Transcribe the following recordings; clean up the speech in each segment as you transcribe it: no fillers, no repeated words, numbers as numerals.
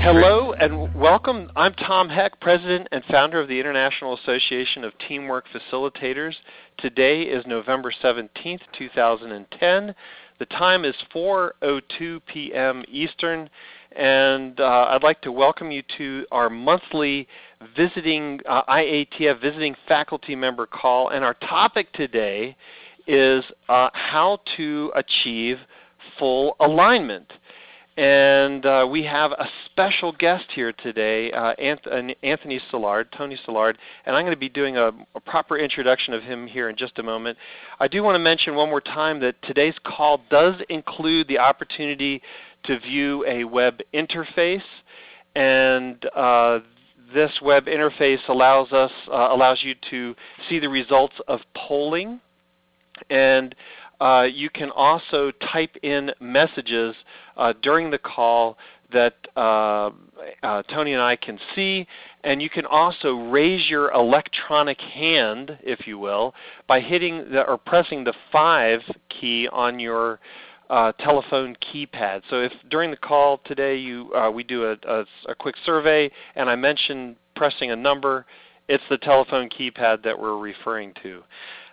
Hello and welcome. I'm Tom Heck, President and founder of the International Association of Teamwork Facilitators. Today is November 17th, 2010. The time is 4:02 p.m. Eastern, and I'd like to welcome you to our monthly visiting IATF visiting faculty member call. And our topic today is how to achieve full alignment. And we have a special guest here today, Anthony Szilard, Tony Szilard, and I'm going to be doing a proper introduction of him here in just a moment. I do want to mention one more time that today's call does include the opportunity to view a web interface, and this web interface allows you to see the results of polling, and you can also type in messages during the call that Tony and I can see, and you can also raise your electronic hand, if you will, by hitting or pressing the 5 key on your telephone keypad. So if during the call today we do a quick survey and I mention pressing a number, it's the telephone keypad that we're referring to.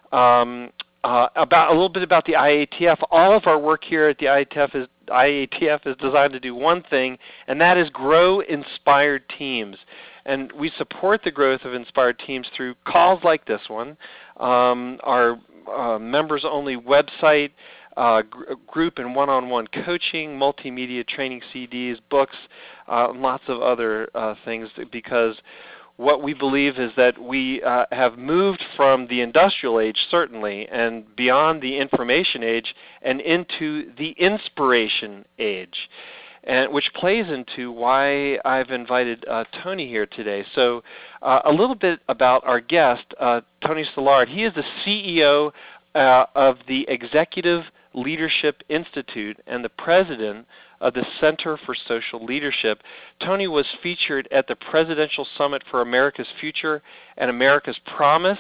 About a little bit about the IATF. All of our work here at the IATF is designed to do one thing, and that is grow inspired teams. And we support the growth of inspired teams through calls like this one, our members-only website, group and one-on-one coaching, multimedia training CDs, books, lots of other things, because what we believe is that we have moved from the industrial age, certainly, and beyond the information age and into the inspiration age, and which plays into why I've invited Tony here today. So a little bit about our guest, Tony Szilard. He is the CEO of the Executive Leadership Institute and the president of the Center for Social Leadership. Tony was featured at the Presidential Summit for America's Future and America's Promise.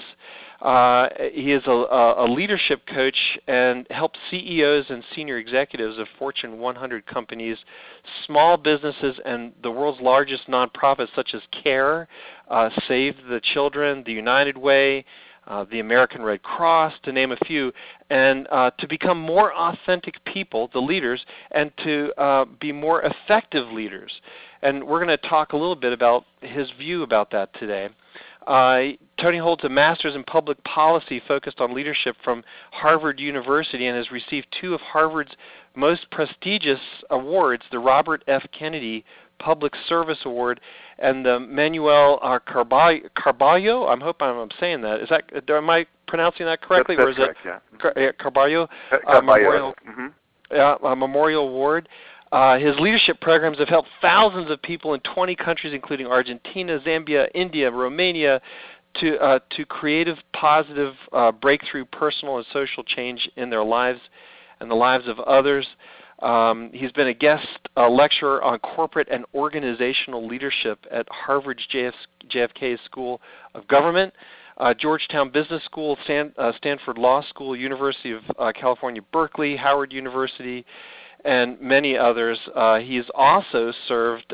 He is a leadership coach and helps CEOs and senior executives of Fortune 100 companies, small businesses, and the world's largest nonprofits such as CARE, Save the Children, the United Way, the American Red Cross, to name a few, and to become more authentic people, the leaders, and to be more effective leaders. And we're going to talk a little bit about his view about that today. Tony holds a master's in public policy focused on leadership from Harvard University and has received 2 of Harvard's most prestigious awards, the Robert F. Kennedy Public Service Award and the Manuel Carballo. I hope I'm saying that. Is that? Am I pronouncing that correctly? That's or is correct, it Carballo? Carballo. Memorial Award. His leadership programs have helped thousands of people in 20 countries, including Argentina, Zambia, India, Romania, to creative, positive, breakthrough personal and social change in their lives and the lives of others. He's been a guest lecturer on corporate and organizational leadership at Harvard's JFK School of Government, Georgetown Business School, Stanford Law School, University of California, Berkeley, Howard University, and many others. He has also served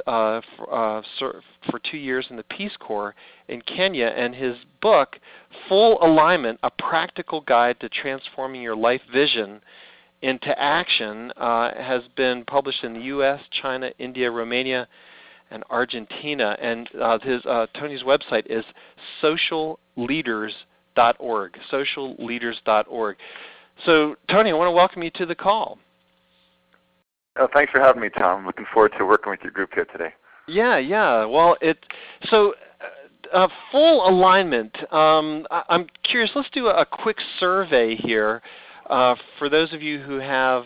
for 2 years in the Peace Corps in Kenya, and his book, Full Alignment, A Practical Guide to Transforming Your Life Vision into Action, has been published in the U.S., China, India, Romania, and Argentina. And Tony's website is socialleaders.org, socialleaders.org. So, Tony, I want to welcome you to the call. Thanks for having me, Tom. I'm looking forward to working with your group here today. Yeah. Well, full alignment. I'm curious. Let's do a quick survey here. For those of you who have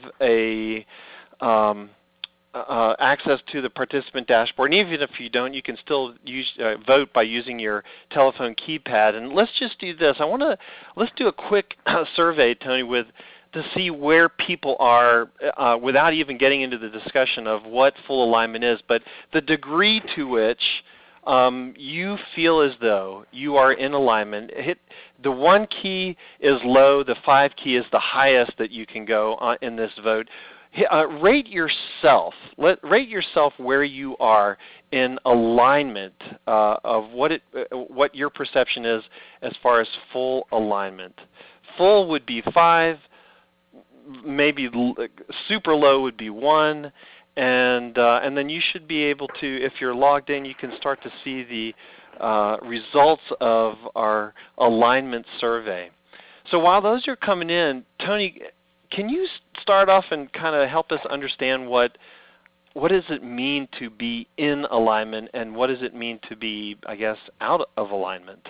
access to the participant dashboard, and even if you don't, you can still vote by using your telephone keypad. And let's just do this. Let's do a quick survey, Tony, to see where people are without even getting into the discussion of what full alignment is, but the degree to which you feel as though you are in alignment. The 1 key is low, the 5 key is the highest that you can go in this vote. Rate yourself. Rate yourself where you are in alignment of what your perception is as far as full alignment. Full would be 5, maybe super low would be 1, and then you should be able to, if you're logged in, you can start to see the results of our alignment survey. So while those are coming in, Tony, can you start off and kind of help us understand what does it mean to be in alignment, and what does it mean to be, I guess, out of alignment?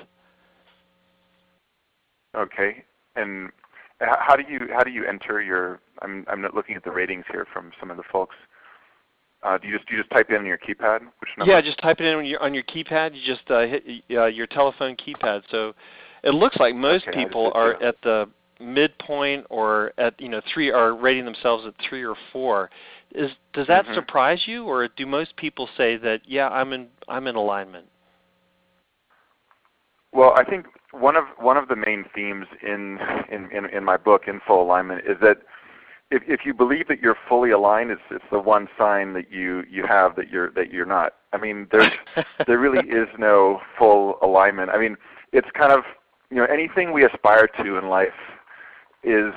Okay. And how do you enter your? I'm not looking at the ratings here from some of the folks. Do you just type in on your keypad which number? Yeah, just type it in on your keypad. You just hit your telephone keypad. So it looks like most people are at the midpoint, or at 3, are rating themselves at 3 or 4. Does that surprise you, or do most people say that I'm in alignment? Well, I think one of the main themes in my book, In Full Alignment, is that if you believe that you're fully aligned, it's the one sign that you have that you're not. I mean, there really is no full alignment. I mean, it's kind of anything we aspire to in life is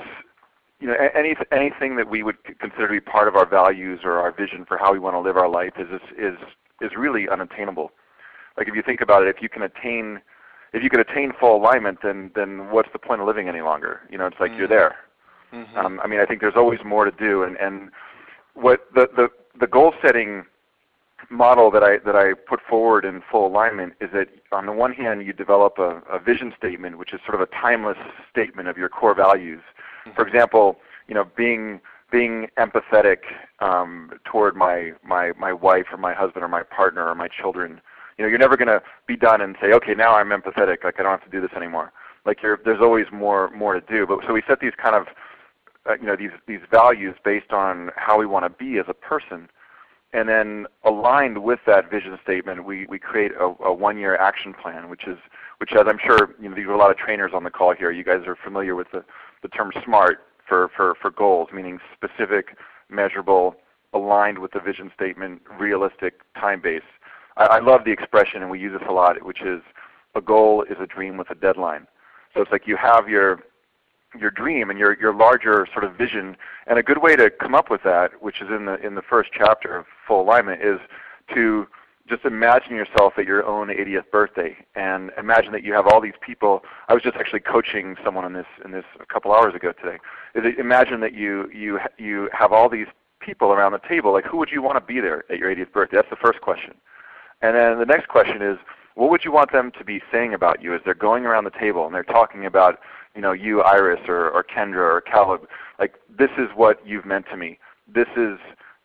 anything that we would consider to be part of our values or our vision for how we want to live our life is really unattainable. Like if you think about it, if you could attain full alignment, then what's the point of living any longer? It's like you're there. I mean, I think there's always more to do, and what the goal setting model that I put forward in Full Alignment is that on the one hand you develop a vision statement, which is sort of a timeless statement of your core values. For example, being empathetic toward my wife or my husband or my partner or my children. You're never going to be done and say, okay, now I'm empathetic. Like I don't have to do this anymore. Like there's always more to do. But so we set these kind of these values based on how we want to be as a person. And then aligned with that vision statement, we create a 1-year action plan, which as I'm sure these are a lot of trainers on the call here. You guys are familiar with the term SMART for goals, meaning specific, measurable, aligned with the vision statement, realistic, time-based. I love the expression, and we use this a lot, which is a goal is a dream with a deadline. So it's like you have your dream and your larger sort of vision, and a good way to come up with that, which is in the first chapter of Full Alignment, is to just imagine yourself at your own 80th birthday, and imagine that you have all these people. I was just actually coaching someone in this a couple hours ago today. Imagine that you have all these people around the table. Like, who would you want to be there at your 80th birthday? That's the first question. And then the next question is, what would you want them to be saying about you as they're going around the table and they're talking about, you, Iris, or Kendra, or Caleb? Like, this is what you've meant to me. This is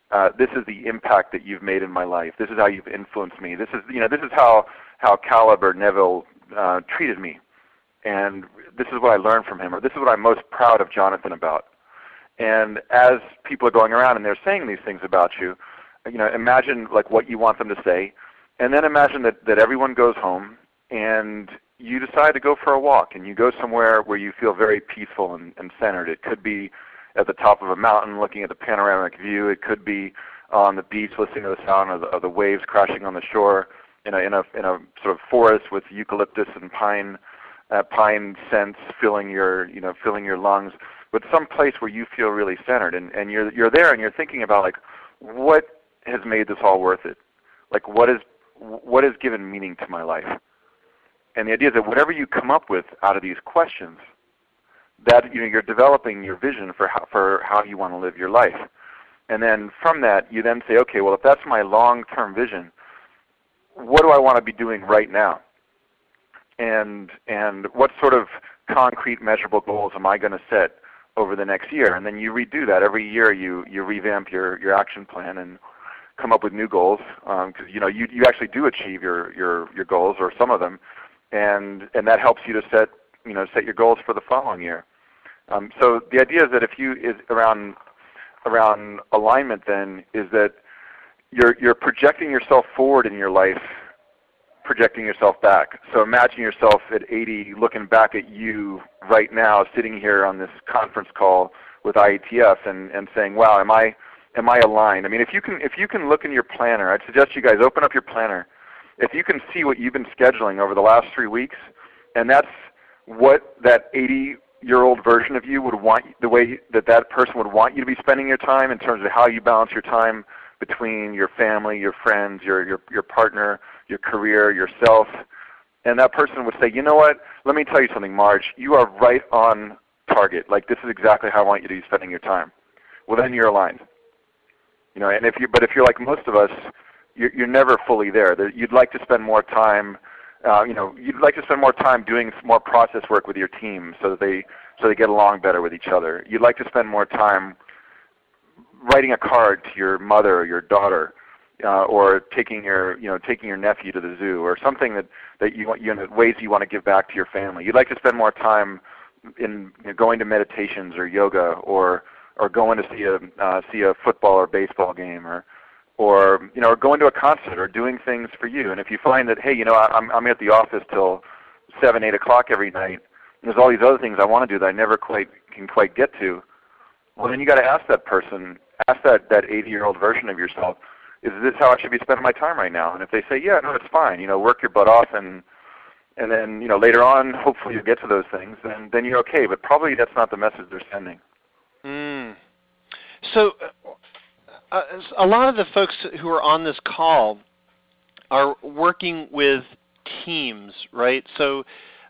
the impact that you've made in my life. This is how you've influenced me. This is how Caleb or Neville treated me, and this is what I learned from him, or this is what I'm most proud of Jonathan about. And as people are going around and they're saying these things about you, imagine like what you want them to say. And then imagine that everyone goes home and you decide to go for a walk, and you go somewhere where you feel very peaceful and centered. It could be at the top of a mountain looking at the panoramic view. It could be on the beach listening to the sound of the waves crashing on the shore in a sort of forest with eucalyptus and pine scents filling your lungs. But some place where you feel really centered, and you're there and you're thinking about like, what has made this all worth it? Like what has given meaning to my life? And the idea is that whatever you come up with out of these questions, that you're developing your vision for how you want to live your life. And then from that, you then say, okay, well, if that's my long-term vision, what do I want to be doing right now? And what sort of concrete, measurable goals am I going to set over the next year? And then you redo that every year. You revamp your action plan and come up with new goals, because you actually do achieve your goals, or some of them, and that helps you to set your goals for the following year. So the idea is that around alignment then is that you're projecting yourself forward in your life projecting yourself back. So imagine yourself at 80 looking back at you right now sitting here on this conference call with IETF and saying, wow, am I aligned? I mean, if you can look in your planner, I'd suggest you guys open up your planner. If you can see what you've been scheduling over the last 3 weeks, and that's what that 80-year-old version of you would want, the way that person would want you to be spending your time in terms of how you balance your time between your family, your friends, your partner, your career, yourself. And that person would say, you know what, let me tell you something, Marge, you are right on target. Like, this is exactly how I want you to be spending your time. Well, then you're aligned. You know, and if you're like most of us, you're never fully there. You'd like to spend more time, you'd like to spend more time doing more process work with your team so they get along better with each other. You'd like to spend more time writing a card to your mother or your daughter, or taking your nephew to the zoo, or something that you want, ways you want to give back to your family. You'd like to spend more time in going to meditations or yoga, or going to see a football or baseball game, or going to a concert, or doing things for you. And if you find that, hey, I'm at the office till 7, 8 o'clock every night, and there's all these other things I want to do that I never can quite get to, well, then you got to ask that person, ask that 80-year-old version of yourself, is this how I should be spending my time right now? And if they say, yeah, no, it's fine, work your butt off, and then later on, hopefully you get to those things, then you're okay. But probably that's not the message they're sending. So a lot of the folks who are on this call are working with teams, right? So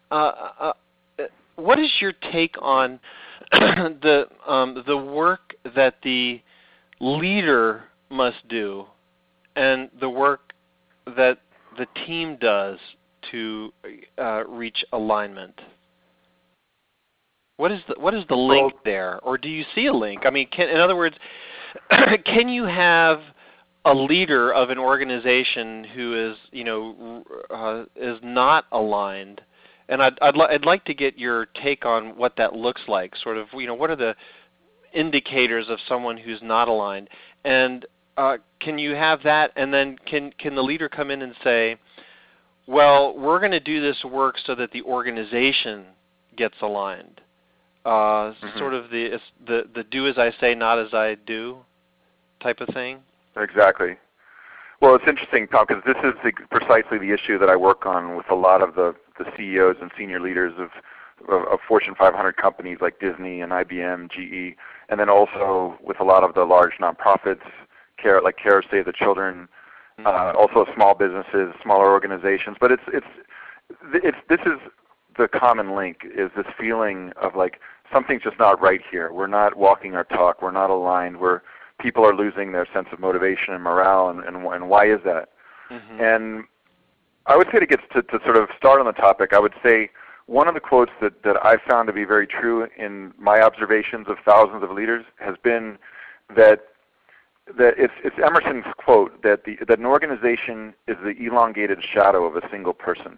what is your take on the work that the leader must do and the work that the team does to reach alignment? What is the link there, or do you see a link? I mean, in other words, can you have a leader of an organization who is not aligned? And I'd like to get your take on what that looks like. Sort of, what are the indicators of someone who's not aligned? And can you have that? And then can the leader come in and say, well, we're going to do this work so that the organization gets aligned? Sort of the do as I say, not as I do type of thing? Exactly. Well, it's interesting, Tom, because this is precisely the issue that I work on with a lot of the CEOs and senior leaders of Fortune 500 companies like Disney and IBM, GE, and then also with a lot of the large nonprofits, like Care, Save the Children, also small businesses, smaller organizations. But this is the common link, is this feeling of like something's just not right here. We're not walking our talk. We're not aligned. People are losing their sense of motivation and morale, and why is that? Mm-hmm. And I would say to sort of start on the topic, I would say one of the quotes that I found to be very true in my observations of thousands of leaders has been that it's Emerson's quote that an organization is the elongated shadow of a single person.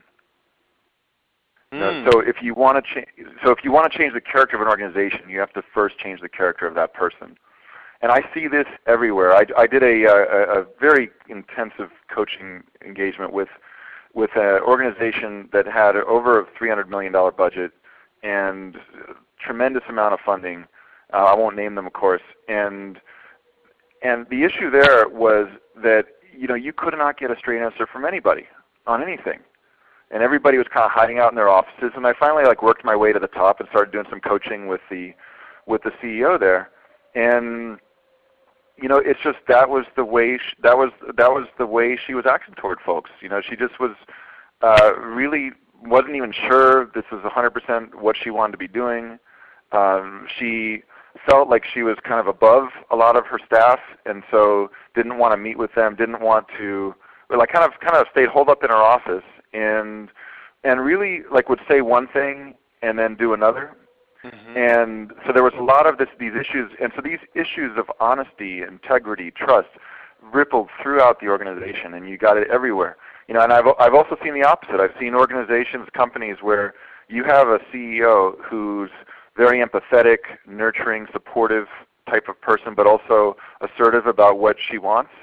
So if you want to change the character of an organization, you have to first change the character of that person. And I see this everywhere. I did a very intensive coaching engagement with an organization that had over a $300 million budget and tremendous amount of funding. I won't name them, of course. And the issue there was that you could not get a straight answer from anybody on anything. And everybody was kind of hiding out in their offices. And I finally worked my way to the top and started doing some coaching with the CEO there. And it's just that was the way she was acting toward folks. She just was really wasn't even sure this was 100% what she wanted to be doing. She felt like she was kind of above a lot of her staff, and so didn't want to meet with them. Didn't want to, kind of stayed holed up in her office, and really would say one thing and then do another. Mm-hmm. And so there was a lot of these issues, and so these issues of honesty, integrity, trust rippled throughout the organization, and you got it everywhere. And I've also seen the opposite. I've seen organizations, companies where you have a CEO who's very empathetic, nurturing, supportive type of person, but also assertive about what she wants.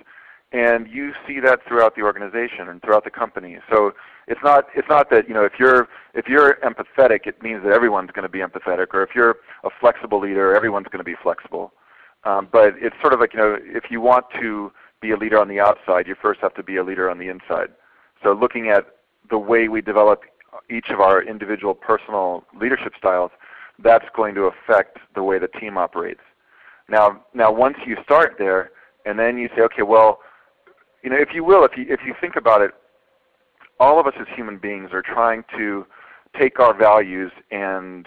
And you see that throughout the organization and throughout the company. So it's not that if you're empathetic, it means that everyone's going to be empathetic, or if you're a flexible leader, everyone's going to be flexible. But it's sort of like if you want to be a leader on the outside, you first have to be a leader on the inside. So looking at the way we develop each of our individual personal leadership styles, that's going to affect the way the team operates. Now once you start there, and then you say, okay, well, if you think about it, all of us as human beings are trying to take our values and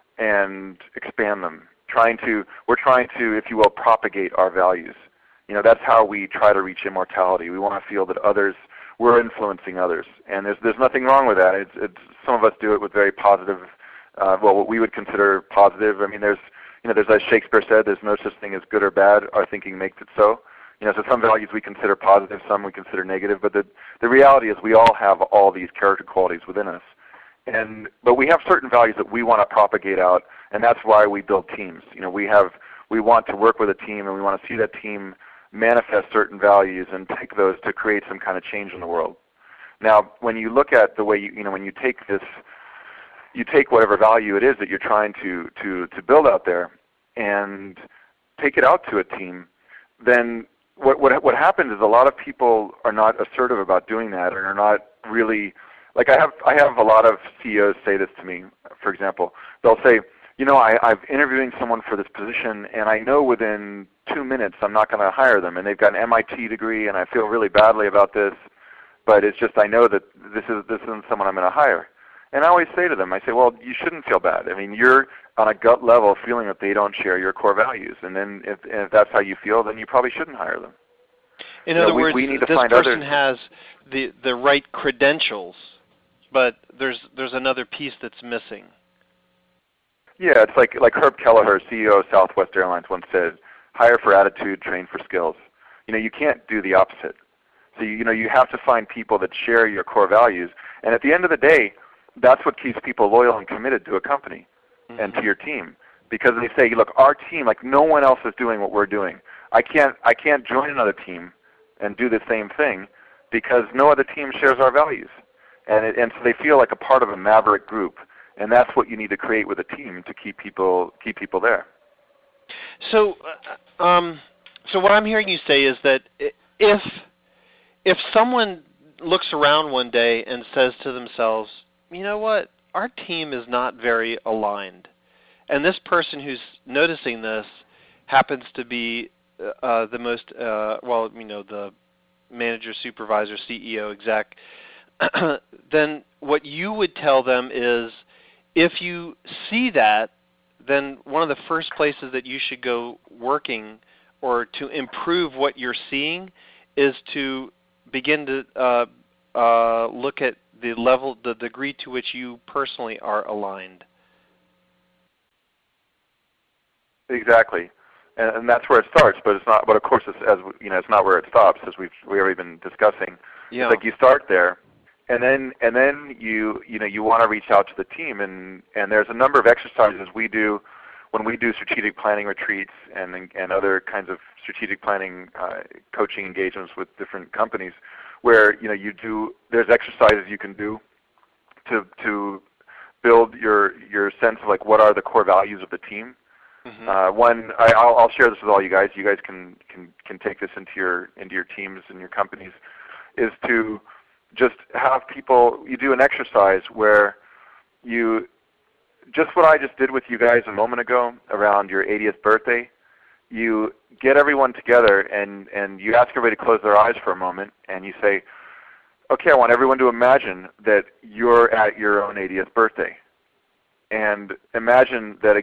expand them. We're trying to, if you will, propagate our values. That's how we try to reach immortality. We want to feel that we're influencing others, and there's nothing wrong with that. Some of us do it with very positive, what we would consider positive. I mean, there's as Shakespeare said, there's no such thing as good or bad. Our thinking makes it so. So some values we consider positive, some we consider negative, but the reality is we all have all these character qualities within us. But we have certain values that we want to propagate out, and that's why we build teams. We want to work with a team, and we want to see that team manifest certain values and take those to create some kind of change in the world. Now, when you look at the way when you take this, you take whatever value it is that you're trying to build out there, and take it out to a team, then what happens is a lot of people are not assertive about doing that, and are not really like I have a lot of CEOs say this to me. For example, they'll say, I'm interviewing someone for this position, and I know within 2 minutes I'm not going to hire them, and they've got an MIT degree, and I feel really badly about this, but it's just I know that this isn't someone I'm going to hire. And I always say to them, I say, well, you shouldn't feel bad. I mean, you're on a gut level feeling that they don't share your core values, and then if that's how you feel, then you probably shouldn't hire them. In other words, this person has the right credentials, but there's another piece that's missing. Yeah, it's like Herb Kelleher, CEO of Southwest Airlines, once said, hire for attitude, train for skills. You can't do the opposite. So you have to find people that share your core values, and at the end of the day, that's what keeps people loyal and committed to a company and to your team, because they say, look, our team, like no one else is doing what we're doing. I can't join another team and do the same thing because no other team shares our values, and so they feel like a part of a maverick group. And that's what you need to create with a team to keep people there. So what I'm hearing you say is that if someone looks around one day and says to themselves, you know what, our team is not very aligned, and this person who's noticing this happens to be the most the manager, supervisor, CEO, exec, then what you would tell them is, if you see that, then one of the first places that you should go working or to improve what you're seeing is to begin to look at the degree to which you personally are aligned. Exactly, and that's where it starts. But it's not. But of course, it's not where it stops, as we've already been discussing. Yeah. It's like you start there. And then you want to reach out to the team, and there's a number of exercises we do when we do strategic planning retreats and other kinds of strategic planning coaching engagements with different companies, where there's exercises you can do to build your sense of like what are the core values of the team. I'll share this with all you guys. You guys can take this into your teams and your companies, is to just have people, you do an exercise where just what I just did with you guys a moment ago around your 80th birthday, you get everyone together and you ask everybody to close their eyes for a moment, and you say, okay, I want everyone to imagine that you're at your own 80th birthday. And imagine that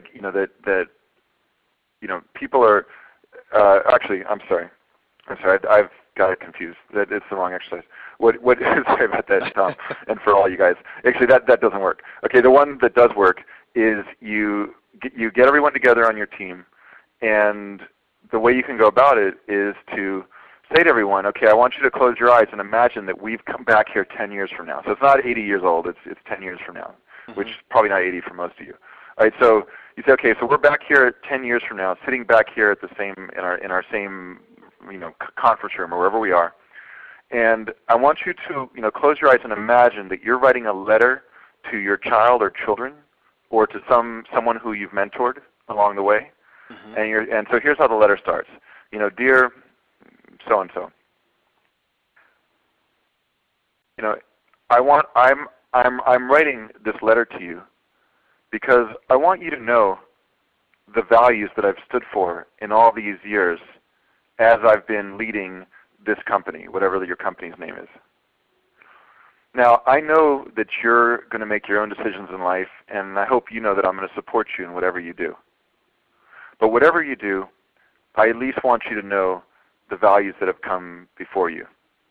people are actually, I'm sorry, I've got it confused. That it's the wrong exercise. Sorry about that, Tom, and for all you guys. Actually, that doesn't work. Okay, the one that does work is you get everyone together on your team, and the way you can go about it is to say to everyone, okay, I want you to close your eyes and imagine that we've come back here 10 years from now. So it's not 80 years old, it's 10 years from now, which is probably not 80 for most of you. All right, so you say, okay, so we're back here 10 years from now, sitting back here at the same in our same conference room or wherever we are. And I want you to close your eyes and imagine that you're writing a letter to your child or children or to someone who you've mentored along the way. Mm-hmm. And so here's how the letter starts. Dear so-and-so, I'm writing this letter to you because I want you to know the values that I've stood for in all these years as I've been leading this company, whatever your company's name is. Now, I know that you're going to make your own decisions in life, and I hope you know that I'm going to support you in whatever you do. But whatever you do, I at least want you to know the values that have come before you.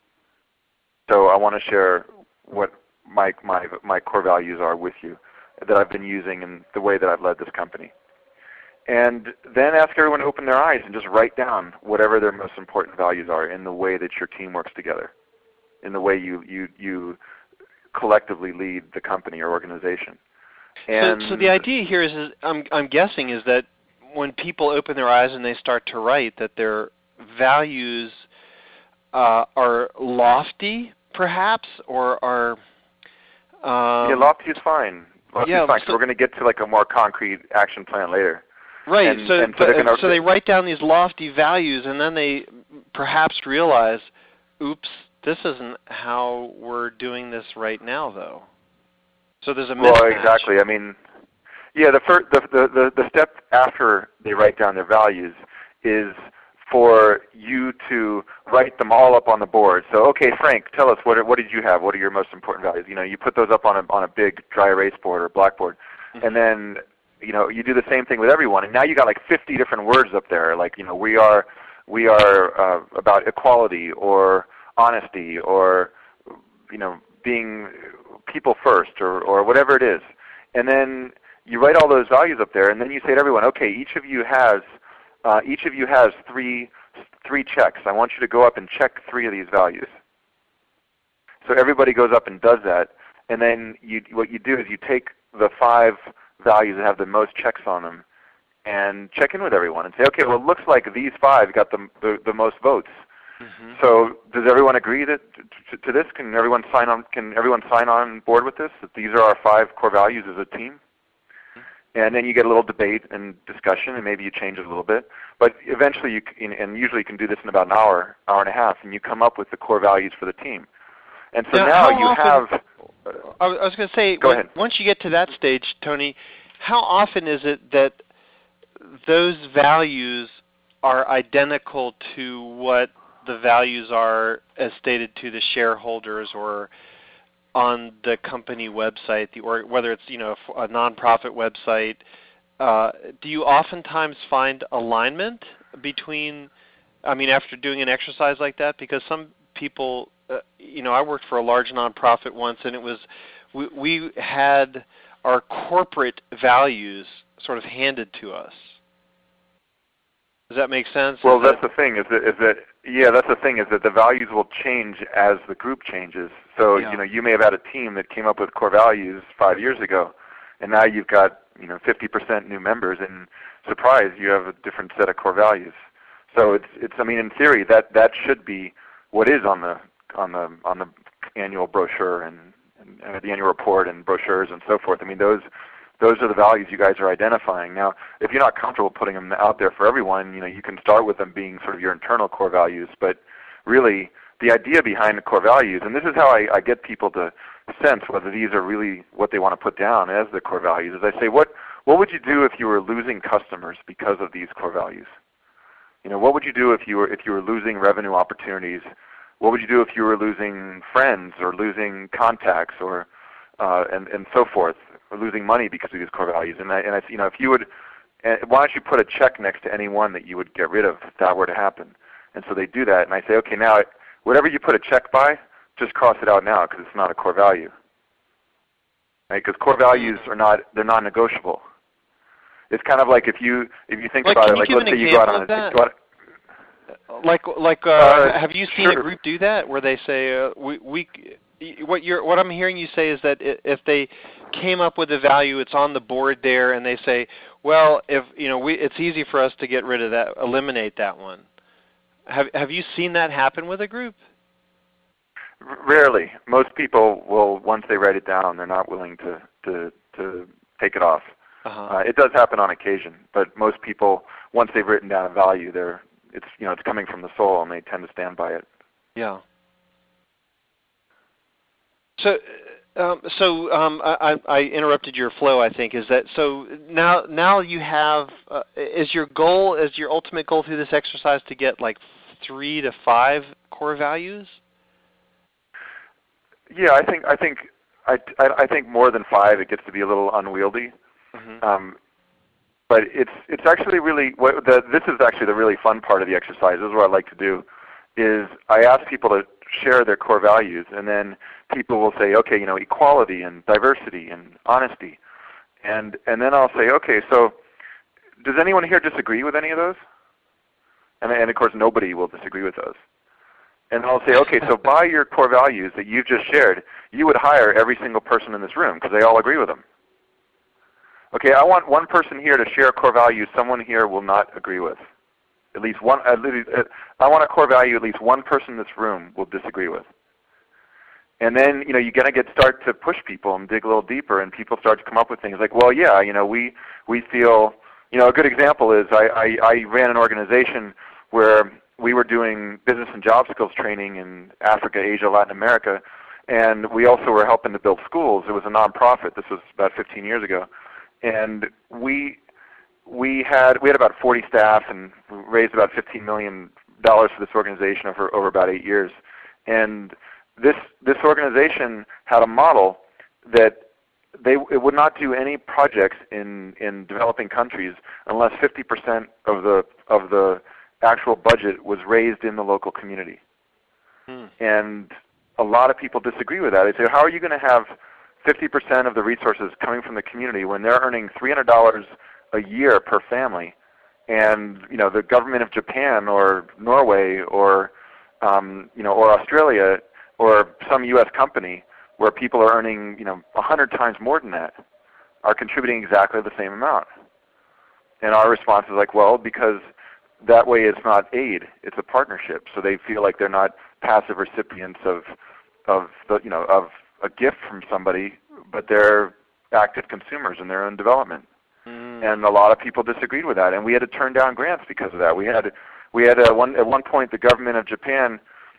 So I want to share what my core values are with you that I've been using in the way that I've led this company. And then ask everyone to open their eyes and just write down whatever their most important values are in the way that your team works together, in the way you collectively lead the company or organization. And so the idea here is I'm guessing is that when people open their eyes and they start to write, that their values are lofty, perhaps, or are lofty is fine. Lofty is fine. So we're going to get to like a more concrete action plan later. Right. So they write down these lofty values, and then they perhaps realize, oops, this isn't how we're doing this right now, though. So there's a mismatch. Well, exactly. I mean, yeah. The step after they write down their values is for you to write them all up on the board. So, okay, Frank, tell us what did you have? What are your most important values? You put those up on a big dry erase board or blackboard, mm-hmm. and then you do the same thing with everyone, and now you got like 50 different words up there. Like we are about equality or honesty or being people first or whatever it is. And then you write all those values up there, and then you say to everyone, okay, each of you has three checks. I want you to go up and check 3 of these values. So everybody goes up and does that, and then what you do is you take the 5 values that have the most checks on them and check in with everyone and say, okay, well, it looks like these 5 got the most votes. Mm-hmm. So does everyone agree to this? Can everyone sign on board with this? That these are our 5 core values as a team? And then you get a little debate and discussion, and maybe you change it a little bit. But eventually, and usually you can do this in about an hour and a half, and you come up with the core values for the team. And so now you have... I was going to say, once you get to that stage, Tony, how often is it that those values are identical to what the values are as stated to the shareholders or on the company website, whether it's a nonprofit website? Do you oftentimes find alignment between? After doing an exercise like that, because some people, I worked for a large nonprofit once, and it was we had our corporate values sort of handed to us. Does that make sense? Well, that's the thing is that the values will change as the group changes. So you may have had a team that came up with core values 5 years ago, and now you've got 50% new members, and surprise, you have a different set of core values. So it's in theory that should be what is on the annual brochure and the annual report and brochures and so forth. Those are the values you guys are identifying. Now, if you're not comfortable putting them out there for everyone, you can start with them being sort of your internal core values. But really, the idea behind the core values, and this is how I get people to sense whether these are really what they want to put down as the core values, is I say, what would you do if you were losing customers because of these core values? What would you do if you were losing revenue opportunities? What would you do if you were losing friends or losing contacts or and so forth? Or losing money because of these core values, and if you would, why don't you put a check next to any one that you would get rid of if that were to happen? And so they do that, and I say, okay, now whatever you put a check by, just cross it out now because it's not a core value, right? Because core values they're non-negotiable. It's kind of like if you think about it, like let's say you go out on have you seen sure. a group do that where they say what I'm hearing you say is that if they came up with a value, it's on the board there, and they say, well, if it's easy for us to get rid of that, eliminate that one. Have you seen that happen with a group? Rarely. Most people will, once they write it down, they're not willing to take it off. It does happen on occasion, but most people, once they've written down a value, it's coming from the soul, and they tend to stand by it. Yeah. So I interrupted your flow, I think. Is that so? Now you have is your ultimate goal through this exercise to get like 3 to 5 core values? Yeah, I think more than 5 it gets to be a little unwieldy. Mm-hmm. But it's actually really this is actually the really fun part of the exercise. This is what I like to do. Is I ask people to share their core values, and then people will say, okay, equality and diversity and honesty, and then I'll say, okay, so does anyone here disagree with any of those? And of course nobody will disagree with those. And I'll say, okay, so by your core values that you've just shared, you would hire every single person in this room because they all agree with them. Okay, I want one person here to share core values someone here will not agree with. At least one. I want a core value at least one person in this room will disagree with. And then you're going to start to push people and dig a little deeper, and people start to come up with things like, well, yeah, we feel. A good example is I ran an organization where we were doing business and job skills training in Africa, Asia, Latin America, and we also were helping to build schools. It was a nonprofit. This was about 15 years ago, and we had about 40 staff and raised about $15 million for this organization over about 8 years. And this organization had a model that it would not do any projects in developing countries unless 50% of the actual budget was raised in the local community. And a lot of people disagree with that. They say, how are you going to have 50% of the resources coming from the community when they're earning $300 a year per family, and the government of Japan or Norway or or Australia or some U.S. company where people are earning 100 times more than that are contributing exactly the same amount? And our response is like, well, because that way it's not aid, it's a partnership. So they feel like they're not passive recipients of a gift from somebody, but they're active consumers in their own development. And a lot of people disagreed with that, and we had to turn down grants because of that. We had at one point the government of Japan,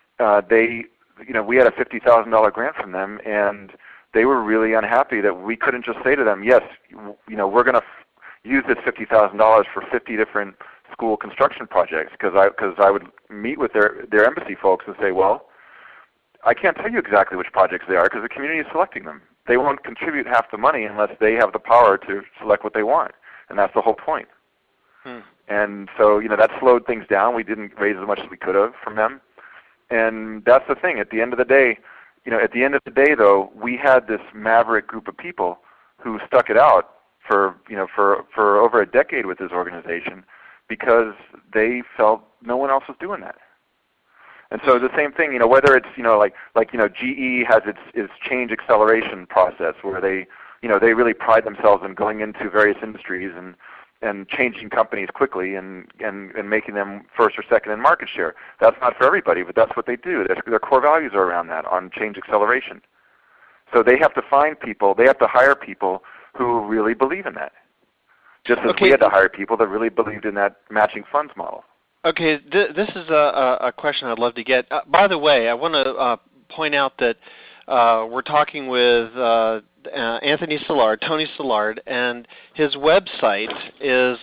we had a $50,000 grant from them, and they were really unhappy that we couldn't just say to them, yes, we're going to use this $50,000 for 50 different school construction projects, because I would meet with their embassy folks and say, well, I can't tell you exactly which projects they are because the community is selecting them. They won't contribute half the money unless they have the power to select what they want, and that's the whole point. And so, that slowed things down. We didn't raise as much as we could have from them, and that's the thing. At the end of the day, though, we had this maverick group of people who stuck it out for over a decade with this organization because they felt no one else was doing that. And so the same thing, whether it's GE has its change acceleration process where they really pride themselves in going into various industries and changing companies quickly and making them first or second in market share. That's not for everybody, but that's what they do. Their core values are around that, on change acceleration. So they have to find people, they have to hire people who really believe in that. Just as we had to hire people that really believed in that matching funds model. Okay, this is a question I'd love to get. By the way, I want to point out that we're talking with Anthony Szilard, Tony Szilard, and his website is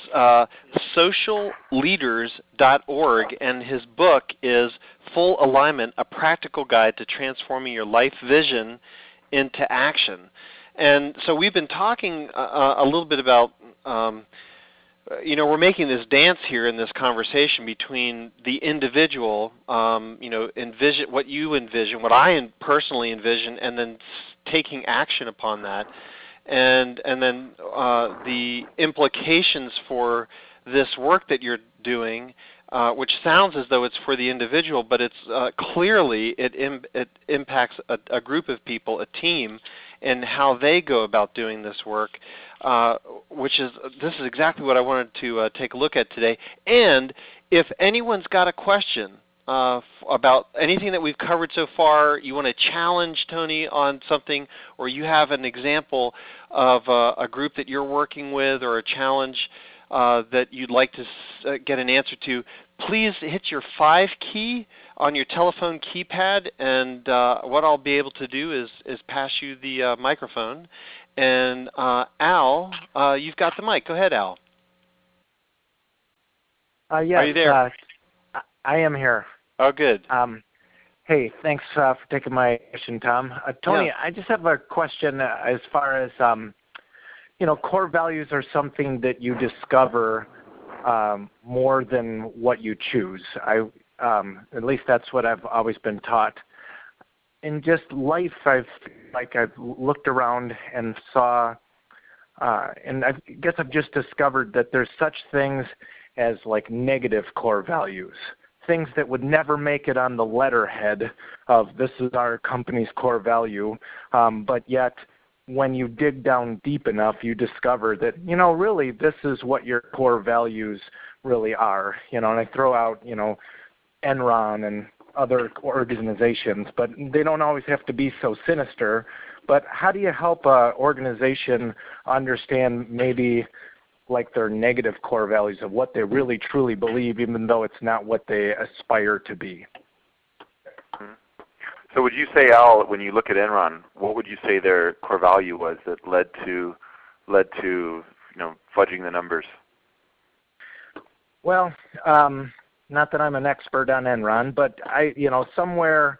socialleaders.org, and his book is Full Alignment, A Practical Guide to Transforming Your Life Vision into Action. And so we've been talking a little bit about we're making this dance here in this conversation between the individual, envision what you envision, what I personally envision, and then taking action upon that, and then the implications for this work that you're doing, which sounds as though it's for the individual, but it's clearly it impacts a group of people, a team, and how they go about doing this work, this is exactly what I wanted to take a look at today. And if anyone's got a question about anything that we've covered so far, you want to challenge Tony on something, or you have an example of a group that you're working with or a challenge that you'd like to get an answer to, please hit your 5 key on your telephone keypad, and what I'll be able to do is pass you the microphone. And Al, you've got the mic. Go ahead, Al. Yes, are you there? I am here. Oh, good. Hey, thanks for taking my question, Tom. Tony, Yeah. I just have a question as far as, core values are something that you discover more than what you choose. At least that's what I've always been taught. In just life, I've looked around and saw, and I guess I've just discovered that there's such things as like negative core values, things that would never make it on the letterhead of this is our company's core value, but yet when you dig down deep enough, you discover that, really this is what your core values really are. And I throw out, Enron and other organizations, but they don't always have to be so sinister. But how do you help an organization understand maybe like their negative core values of what they really truly believe, even though it's not what they aspire to be? So would you say, Al, when you look at Enron, what would you say their core value was that led to fudging the numbers? Well, not that I'm an expert on Enron, but somewhere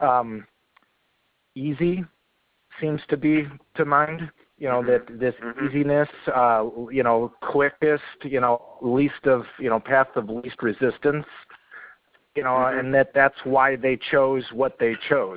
easy seems to be to mind. That this easiness, quickest, least of, path of least resistance, and that's why they chose what they chose.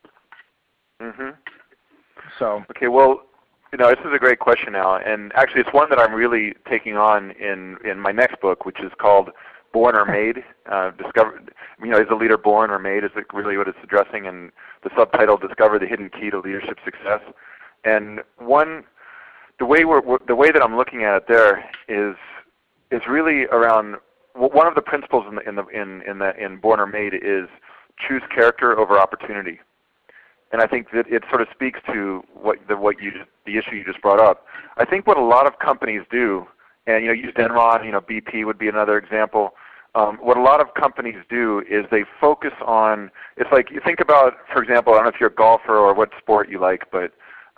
So. Okay, well, this is a great question, Al, and actually it's one that I'm really taking on in my next book, which is called Born or Made. Is the leader born or made is really what it's addressing, and the subtitle, Discover the Hidden Key to Leadership Success. And the way that I'm looking at it there is really around one of the principles in Born or Made is choose character over opportunity. And I think that it sort of speaks to the issue you just brought up. I think what a lot of companies do, and you used Enron, BP would be another example. What a lot of companies do is they focus on. It's like you think about, for example, I don't know if you're a golfer or what sport you like, but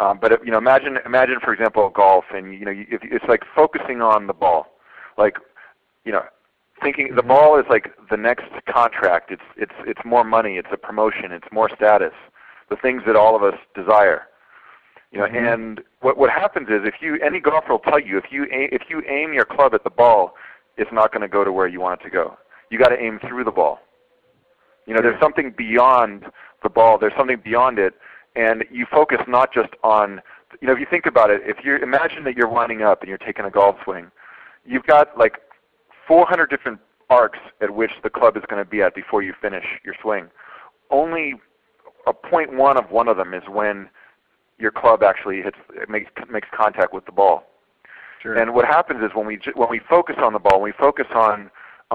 imagine for example golf, and it's like focusing on the ball, like thinking the ball is like the next contract. It's more money. It's a promotion. It's more status. The things that all of us desire. And what happens is any golfer will tell you if you aim your club at the ball, it's not going to go to where you want it to go. You got to aim through the ball. There's something beyond the ball. There's something beyond it, and you focus not just on. If you think about it, if you imagine that you're winding up and you're taking a golf swing, you've got like 400 different arcs at which the club is going to be at before you finish your swing. Only a 0.1 of one of them is when your club actually makes contact with the ball. Sure. And what happens is when we focus on the ball, when we focus on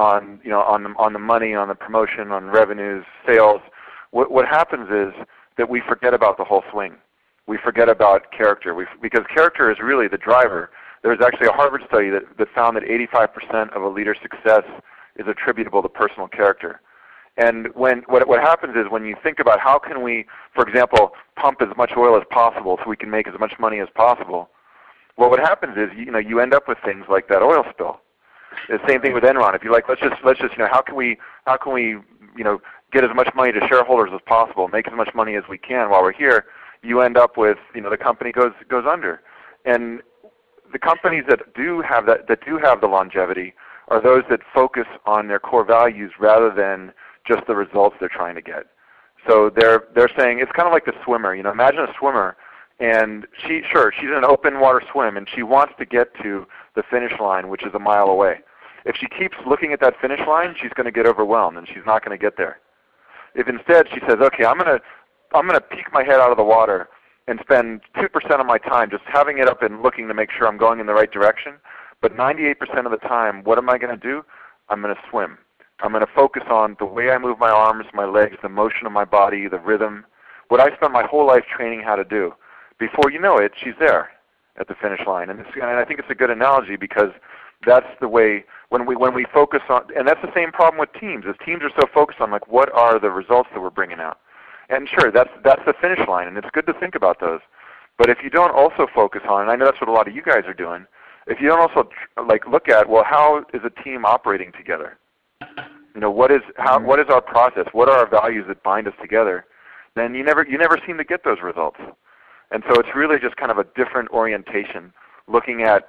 the money, on the promotion, on revenues, sales, what happens is that we forget about the whole swing. We forget about character because character is really the driver. There's actually a Harvard study that found that 85% of a leader's success is attributable to personal character. And what happens is when you think about how can we, for example, pump as much oil as possible so we can make as much money as possible, well, what happens is you end up with things like that oil spill. The same thing with Enron. If you like, let's just how can we get as much money to shareholders as possible, make as much money as we can while we're here, you end up with the company goes under. And the companies that do have the longevity are those that focus on their core values rather than just the results they're trying to get. So they're saying it's kind of like the swimmer. Imagine a swimmer, and she's in an open water swim, and she wants to get to the finish line, which is a mile away. If she keeps looking at that finish line, she's going to get overwhelmed, and she's not going to get there. If instead she says, okay, I'm going to peek my head out of the water, and spend 2% of my time just having it up and looking to make sure I'm going in the right direction. But 98% of the time, what am I going to do? I'm going to swim. I'm going to focus on the way I move my arms, my legs, the motion of my body, the rhythm, what I spent my whole life training how to do. Before you know it, she's there at the finish line. And I think it's a good analogy because that's the way when we focus on, and that's the same problem with teams, is teams are so focused on like what are the results that we're bringing out. And sure, that's the finish line, and it's good to think about those. But if you don't also focus on, and I know that's what a lot of you guys are doing, if you don't also like look at, well, how is a team operating together? You know, what is our process? What are our values that bind us together? Then you never seem to get those results. And so it's really just kind of a different orientation, looking at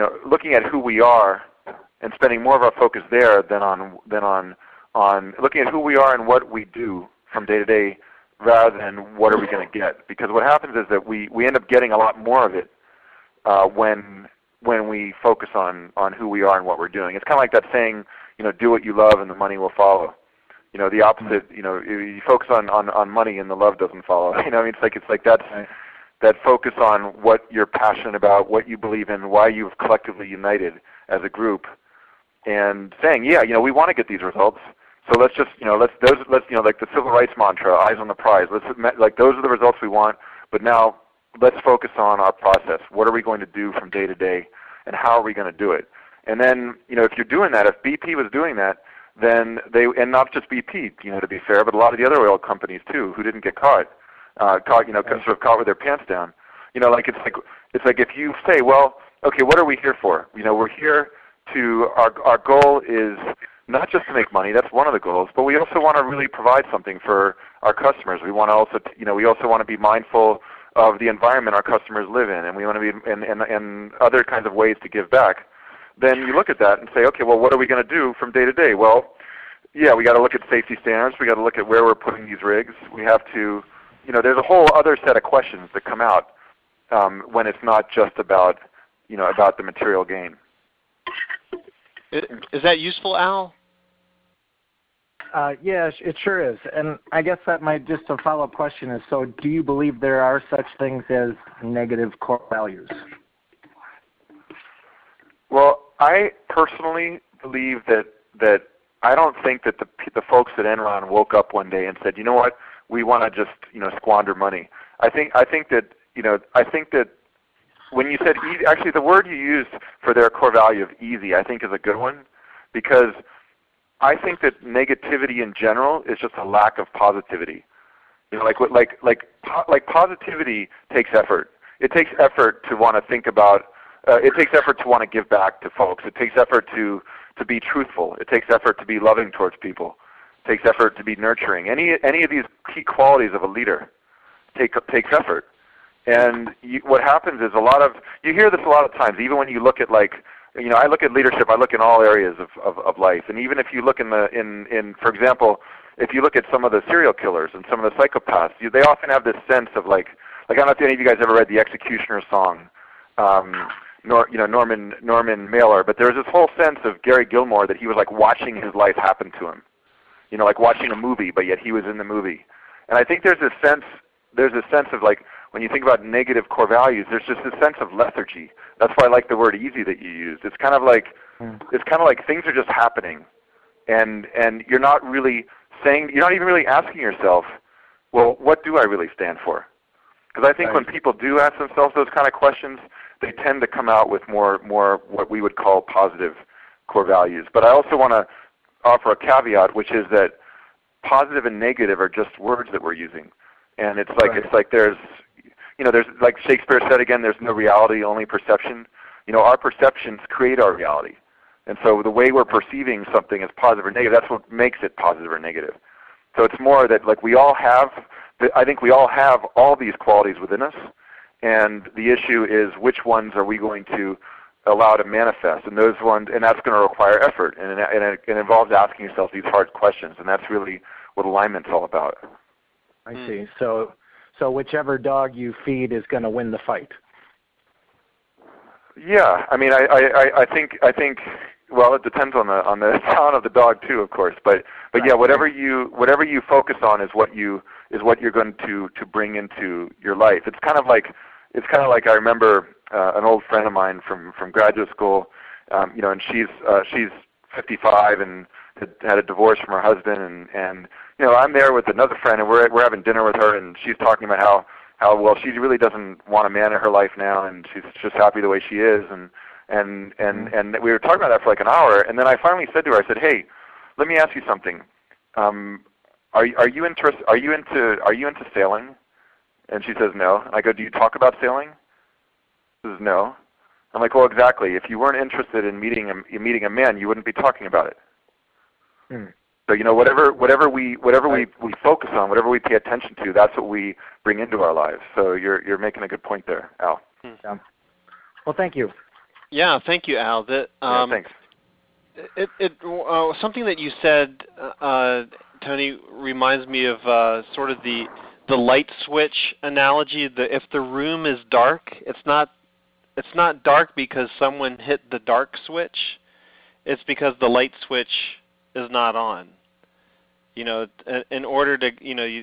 who we are and spending more of our focus there than on looking at who we are and what we do from day to day, rather than what are we going to get. Because what happens is that we end up getting a lot more of it when we focus on who we are and what we're doing. It's kind of like that saying, do what you love and the money will follow. The opposite, you focus on money and the love doesn't follow. It's like that's that focus on what you're passionate about, what you believe in, why you've collectively united as a group, and saying, we want to get these results. So let's just, like the civil rights mantra, eyes on the prize. Those are the results we want. But now let's focus on our process. What are we going to do from day to day, and how are we going to do it? And then, if you're doing that, if BP was doing that, then and not just BP, to be fair, but a lot of the other oil companies too, who didn't get caught sort of caught with their pants down. It's like if you say, well, okay, what are we here for? We're here to our goal is not just to make money. That's one of the goals, but we also want to really provide something for our customers. We want to also, we also want to be mindful of the environment our customers live in, and we want to be and other kinds of ways to give back. Then you look at that and say, okay, well, what are we going to do from day to day? Well, we got to look at safety standards. We got to look at where we're putting these rigs. We have to, there's a whole other set of questions that come out when it's not just about, about the material gain. Is that useful, Al? Yeah, it sure is. And I guess that might just a follow-up question is, so do you believe there are such things as negative core values? Well, I personally believe that I don't think that the folks at Enron woke up one day and said, you know what, we want to just squander money. I think that when you said easy, actually the word you used for their core value of easy, I think is a good one, because I think that negativity in general is just a lack of positivity. Like positivity takes effort. It takes effort to want to think about. It takes effort to want to give back to folks. It takes effort to be truthful. It takes effort to be loving towards people. It takes effort to be nurturing. Any of these key qualities of a leader takes effort. And what happens is you hear this a lot of times, even when you look at I look at leadership, I look in all areas of life. And even if you look for example, if you look at some of the serial killers and some of the psychopaths, they often have this sense of I don't know if any of you guys ever read the Executioner song, Norman Mailer, but there's this whole sense of Gary Gilmore that he was like watching his life happen to him, like watching a movie, but yet he was in the movie. And I think there's a sense of when you think about negative core values, there's just a sense of lethargy. That's why I like the word easy that you used. It's kind of like things are just happening, and you're not really saying, you're not even really asking yourself, well, what do I really stand for? Because I think when people do ask themselves those kind of questions, they tend to come out with more what we would call positive core values. But I also want to offer a caveat, which is that positive and negative are just words that we're using, and it's like there's like Shakespeare said again, there's no reality, only perception. Our perceptions create our reality, and so the way we're perceiving something as positive or negative, that's what makes it positive or negative. So it's more that I think we all have all these qualities within us. And the issue is which ones are we going to allow to manifest, and that's going to require effort, and it involves asking yourself these hard questions, and that's really what alignment's all about. I see. So whichever dog you feed is going to win the fight. Yeah, I mean, I think well, it depends on the talent of the dog too, of course. But yeah, whatever you focus on is what you're going to bring into your life. It's kind of like I remember an old friend of mine from graduate school, and she's 55 and had a divorce from her husband, and I'm there with another friend, and we're having dinner with her, and she's talking about how well she really doesn't want a man in her life now, and she's just happy the way she is, and we were talking about that for like an hour, and then I finally said to her, I said, "Hey, let me ask you something. Are you into sailing?" And she says, "No." I go, "Do you talk about sailing?" She says, "No." I'm like, "Well, exactly. If you weren't interested in meeting a man, you wouldn't be talking about it." So whatever we focus on, whatever we pay attention to, that's what we bring into our lives. So you're making a good point there, Al. Yeah. Well, thank you. Yeah, thank you, Al. Thanks. Something that you said, Tony, reminds me of sort of the light switch analogy. If the room is dark, it's not dark because someone hit the dark switch. It's because the light switch is not on. In order to,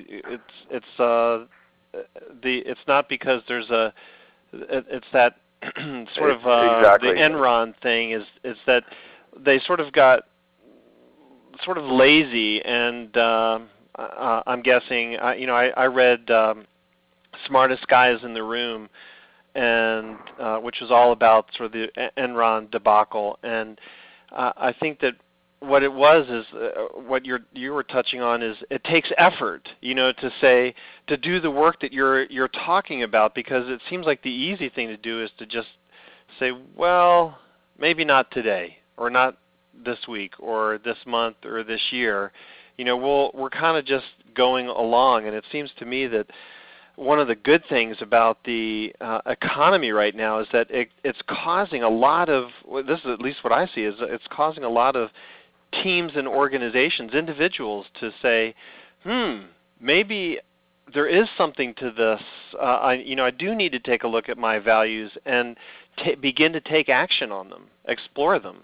it's not because there's it's that sort of exactly. The Enron thing is that they sort of got sort of lazy, and I'm guessing I read Smartest Guys in the Room, and which was all about sort of the Enron debacle, and I think that what it was is what you were touching on is it takes effort, to do the work that you're talking about, because it seems like the easy thing to do is to just say, well, maybe not today, or not this week, or this month, or this year. We're kind of just going along, and it seems to me that one of the good things about the economy right now is that it's causing a lot of, this is at least what I see, is it's causing a lot of teams and organizations, individuals, to say, maybe there is something to this. I do need to take a look at my values and begin to take action on them, explore them.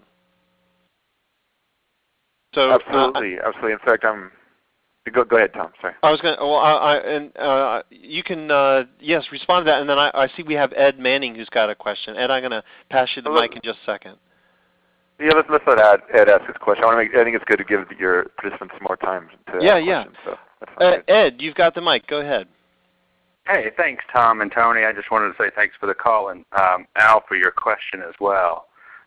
So absolutely. In fact, Go ahead, Tom. Sorry. I was going to. Well, you can yes, respond to that, and then I see we have Ed Manning who's got a question. Ed, I'm going to pass you the mic in just a second. Yeah, let's let Ed ask his question. I think it's good to give your participants more time to ask questions. So Ed, you've got the mic. Go ahead. Hey, thanks, Tom and Tony. I just wanted to say thanks for the call, and Al, for your question as well.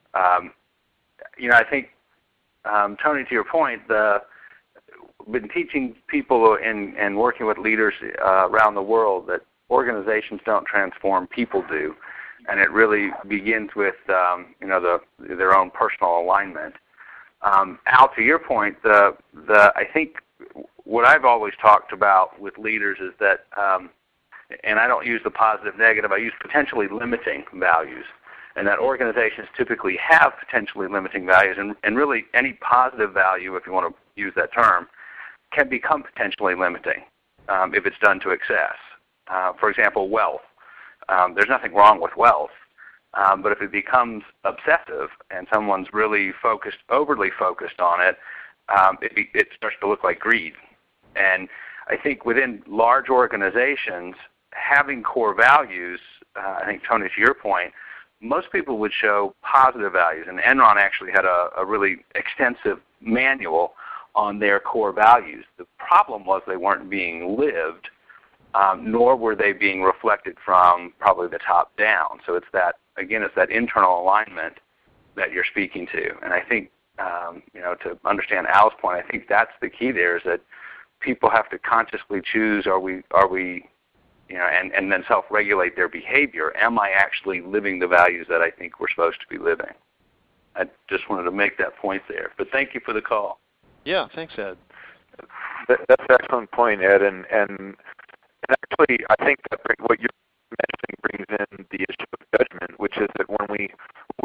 I think, Tony, to your point, been teaching people and working with leaders around the world that organizations don't transform, people do, and it really begins with their own personal alignment. Al, to your point, I think what I've always talked about with leaders is that, and I don't use the positive negative, I use potentially limiting values, and that organizations typically have potentially limiting values, and really any positive value, if you want to use that term, can become potentially limiting if it's done to excess. For example, wealth. There's nothing wrong with wealth, but if it becomes obsessive and someone's really overly focused on it, it starts to look like greed. And I think within large organizations, having core values, I think, Tony, to your point, most people would show positive values, and Enron actually had a really extensive manual on their core values. The problem was they weren't being lived, nor were they being reflected from probably the top down. So it's that internal alignment that you're speaking to. And I think, to understand Al's point, I think that's the key there, is that people have to consciously choose, are we and then self-regulate their behavior. Am I actually living the values that I think we're supposed to be living? I just wanted to make that point there. But thank you for the call. Yeah, thanks, Ed. That's an excellent point, Ed. And actually, I think that what you're mentioning brings in the issue of judgment, which is that when we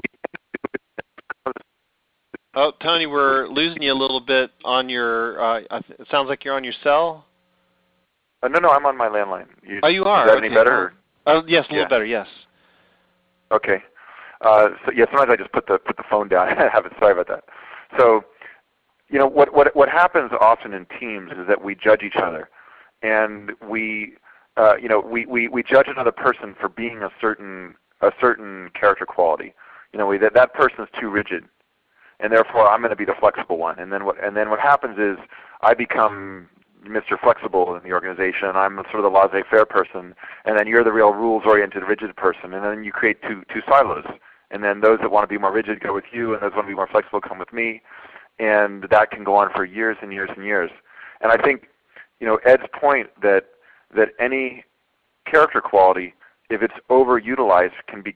Oh, Tony, we're losing you a little bit on your. It sounds like you're on your cell. No, I'm on my landline. You are. Is that okay. any better? Oh, yes, a little better. Yes. Okay. So yeah, sometimes I just put the phone down. I have it. Sorry about that. So, what happens often in teams is that we judge each other, and we judge another person for being a certain character quality. That person is too rigid, and therefore I'm going to be the flexible one. And then what happens is I become Mr. Flexible in the organization, and I'm sort of the laissez-faire person, and then you're the real rules-oriented, rigid person, and then you create two silos. And then those that want to be more rigid go with you, and those that want to be more flexible come with me, and that can go on for years and years and years. And I think, Ed's point that any character quality, if it's overutilized,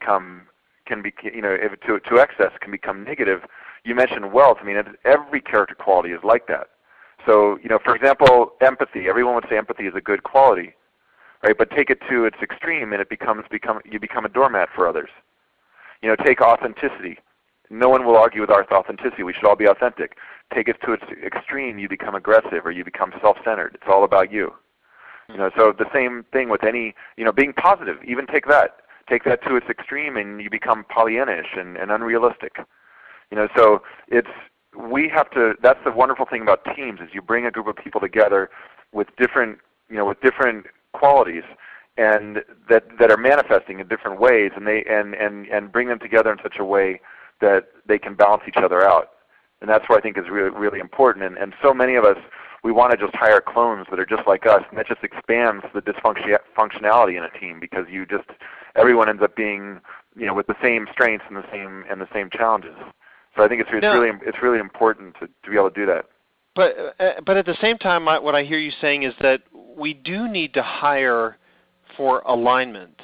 if to excess can become negative. You mentioned wealth. I mean, every character quality is like that. So, for example, empathy. Everyone would say empathy is a good quality, right? But take it to its extreme, and you become a doormat for others. Take authenticity. No one will argue with our authenticity. We should all be authentic. Take it to its extreme, you become aggressive, or you become self-centered. It's all about you. So the same thing with any, being positive. Even take that to its extreme, and you become Pollyannish and unrealistic. So we have to. That's the wonderful thing about teams is you bring a group of people together with different qualities, and that are manifesting in different ways, and bring them together in such a way that they can balance each other out. And that's what I think is really, really important. And so many of us, we want to just hire clones that are just like us, and that just expands the dysfunctionality in a team because everyone ends up being, with the same strengths and the same challenges. So I think it's really important to be able to do that. But at the same time, what I hear you saying is that we do need to hire for alignment.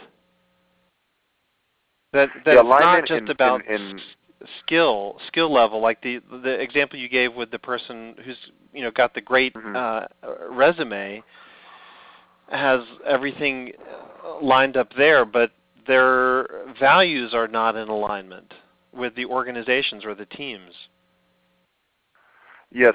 That it's not just about skill level, like the example you gave with the person who's got the great resume, has everything lined up there, but their values are not in alignment with the organizations or the teams. Yes,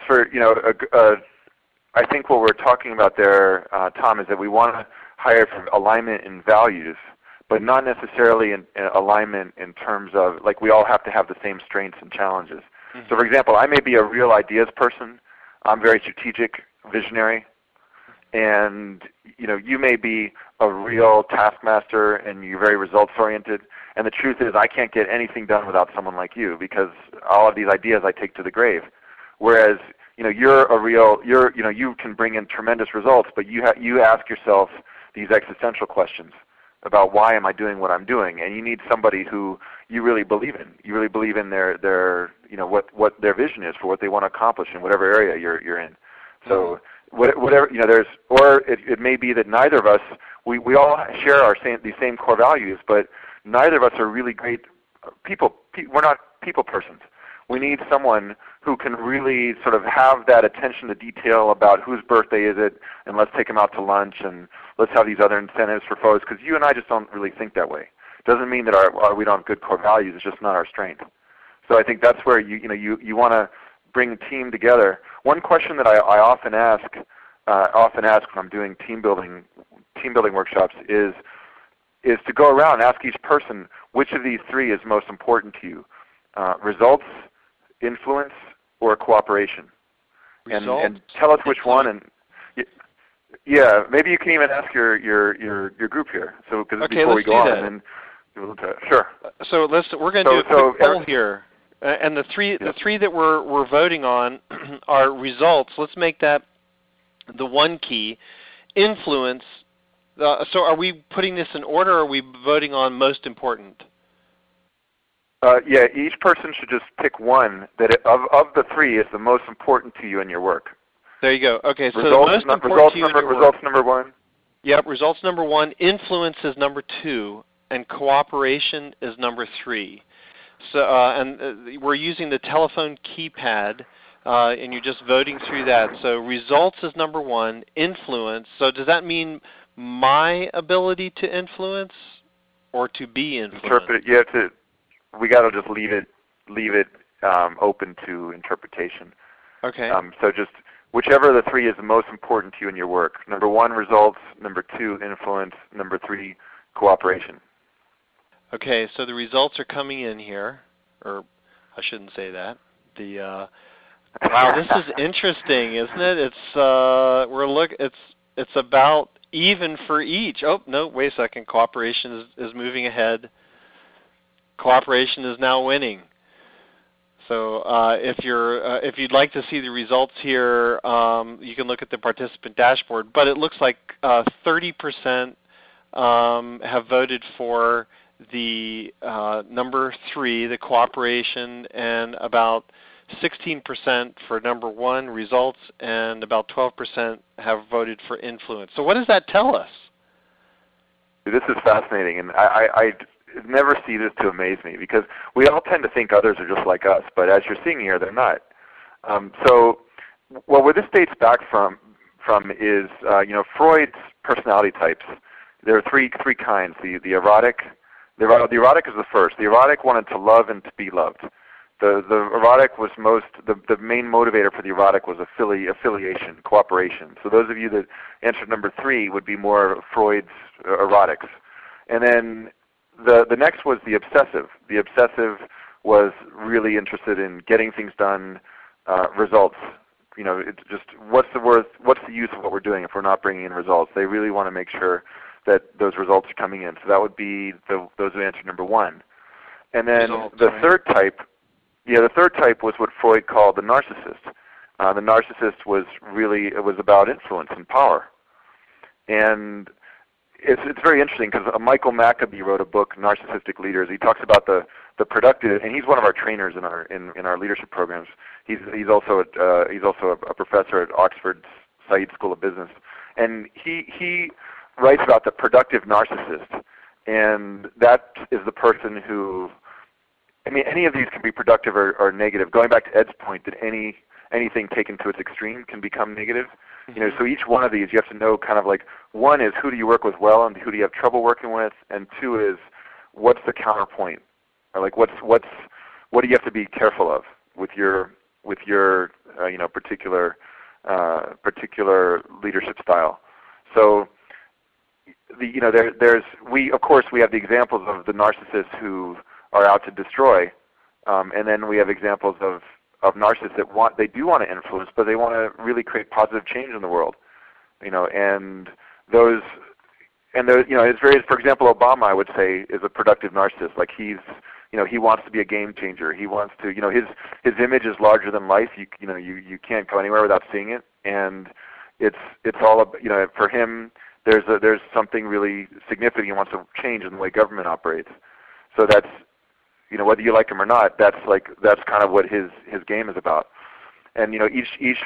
I think what we're talking about there, Tom, is that we want to hire for alignment in values, but not necessarily in alignment in terms of, like, we all have to have the same strengths and challenges. Mm-hmm. So, for example, I may be a real ideas person. I'm very strategic, visionary, and you may be a real taskmaster and you're very results-oriented. And the truth is, I can't get anything done without someone like you because all of these ideas I take to the grave. Whereas, you can bring in tremendous results, but you ask yourself these existential questions about why am I doing what I'm doing, and you need somebody who you really believe in. You really believe in their what their vision is for what they want to accomplish in whatever area you're in. So whatever it may be that neither of us we all share these same core values, but neither of us are really great people. We're not people persons. We need someone who can really sort of have that attention to detail about whose birthday is it, and let's take them out to lunch, and let's have these other incentives for folks, because you and I just don't really think that way. It doesn't mean that we don't have good core values. It's just not our strength. So I think that's where you want to bring a team together. One question that I often ask when I'm doing team building workshops is to go around and ask each person which of these three is most important to you: results, influence, or cooperation. And tell us which one. And yeah, maybe you can even ask your group here. So before we go on, and then sure. So we're going to do a quick poll here, and the three that we're voting on are results. Let's make that the one key. Influence. So are we putting this in order, or are we voting on most important? Yeah, each person should just pick one that of the three is the most important to you in your work. There you go. Okay, so results, the most important to you results number one. Yep, results number one. Influence is number two, and cooperation is number three. So, we're using the telephone keypad, and you're just voting through that. So results is number one. Influence. So does that mean my ability to influence, or to be influenced? Interpret. You have to. We got to just leave it open to interpretation. Okay. So just whichever of the three is the most important to you in your work. Number one, results. Number two, influence. Number three, cooperation. Okay, so the results are coming in here, or I shouldn't say that. Wow, this is interesting, isn't it? It's about even for each. Oh no, wait a second. Cooperation is moving ahead. Cooperation is now winning. So if you'd like to see the results here, you can look at the participant dashboard. But it looks like 30% have voted for the number 3, the cooperation, and about 16% for number 1, results, and about 12% have voted for influence. So what does that tell us? This is fascinating, and I never see this to amaze me, because we all tend to think others are just like us, but as you're seeing here, they're not. Where this dates back from is Freud's personality types. There are three kinds. The erotic. The erotic is the first. The erotic wanted to love and to be loved. The erotic was the main motivator for the erotic was affiliation, cooperation. So those of you that answered number 3 would be more Freud's erotics. And then the next was the obsessive. The obsessive was really interested in getting things done, results. It's just what's the use of what we're doing if we're not bringing in results? They really want to make sure that those results are coming in. So that would be those who answered number 1. And then the third type was what Freud called the narcissist. The narcissist was about influence and power. And it's very interesting because Michael Maccabee wrote a book, Narcissistic Leaders. He talks about the productive, and he's one of our trainers in our leadership programs. He's also a professor at Oxford's Said School of Business, and he writes about the productive narcissist, and that is the person who, any of these can be productive or negative. Going back to Ed's point, that anything taken to its extreme can become negative. So each one of these you have to know kind of like, 1 is who do you work with well and who do you have trouble working with, and 2 is what's the counterpoint, or like what do you have to be careful of with your particular leadership style. So we have the examples of the narcissists who are out to destroy, and then we have examples of narcissists that do want to influence, but they want to really create positive change in the world. And those, it's very, for example, Obama, I would say, is a productive narcissist. Like he wants to be a game changer. He wants to, his image is larger than life. You can't go anywhere without seeing it, and it's all about, for him, there's something really significant he wants to change in the way government operates. So that's, whether you like him or not, that's kind of what his game is about. And in each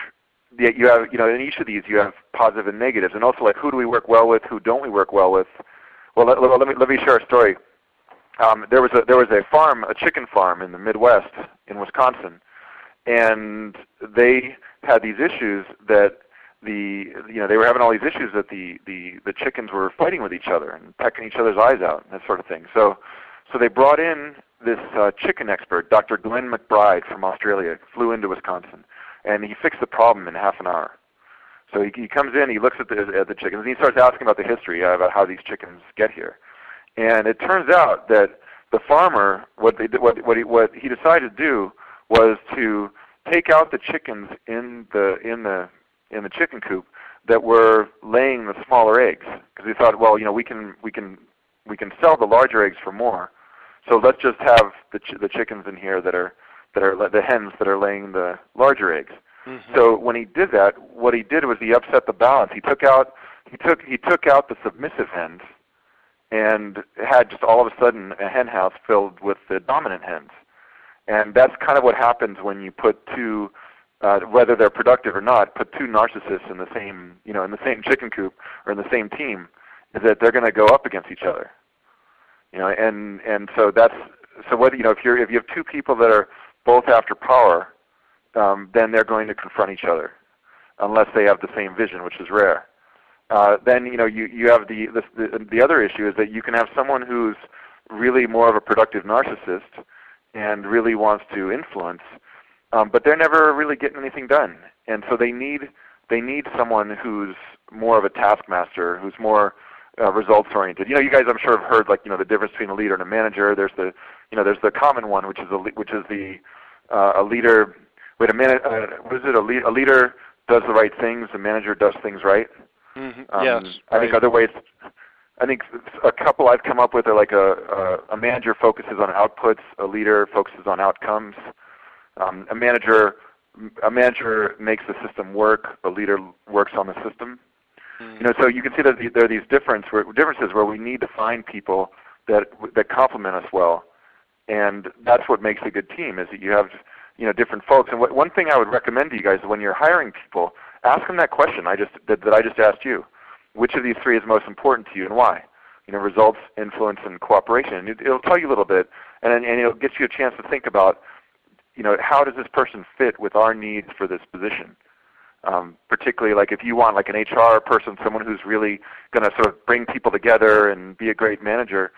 of these you have positive and negatives, and also like who do we work well with, who don't we work well with. Well, let me share a story. There was a chicken farm in the Midwest in Wisconsin, and they had these issues that they were having all these issues that the chickens were fighting with each other and pecking each other's eyes out and that sort of thing. So they brought in this chicken expert, Dr. Glenn McBride from Australia, flew into Wisconsin, and he fixed the problem in half an hour. So he comes in, he looks at the chickens, and he starts asking about the history, about how these chickens get here. And it turns out that the farmer, what he decided to do was to take out the chickens in the chicken coop that were laying the smaller eggs, because he thought, well, we can sell the larger eggs for more. So let's just have the chickens in here that are the hens that are laying the larger eggs. Mm-hmm. So when he did that, what he did was he upset the balance. He took out the submissive hens, and had just all of a sudden a hen house filled with the dominant hens. And that's kind of what happens when you put two, whether they're productive or not, put two narcissists in the same chicken coop or in the same team, is that they're going to go up against each other. And so whether if you have two people that are both after power, then they're going to confront each other, unless they have the same vision, which is rare. Then you have the other issue is that you can have someone who's really more of a productive narcissist and really wants to influence, but they're never really getting anything done, and so they need someone who's more of a taskmaster, who's more results oriented. You guys I'm sure have heard the difference between a leader and a manager. There's the common one, which is a leader. Wait a minute. What is it? A leader does the right things. A manager does things right. Mm-hmm. Yes. I think other ways. I think a couple I've come up with are like a manager focuses on outputs. A leader focuses on outcomes. A manager makes the system work. A leader works on the system. So you can see that there are these differences where we need to find people that complement us well, and that's what makes a good team. Is that you have different folks. And one thing I would recommend to you guys is when you're hiring people, ask them that question that I just asked you. Which of these three is most important to you and why? Results, influence, and cooperation. And it'll tell you a little bit, and it'll get you a chance to think about how does this person fit with our needs for this position. Particularly like if you want like an HR person, someone who's really going to sort of bring people together and be a great manager,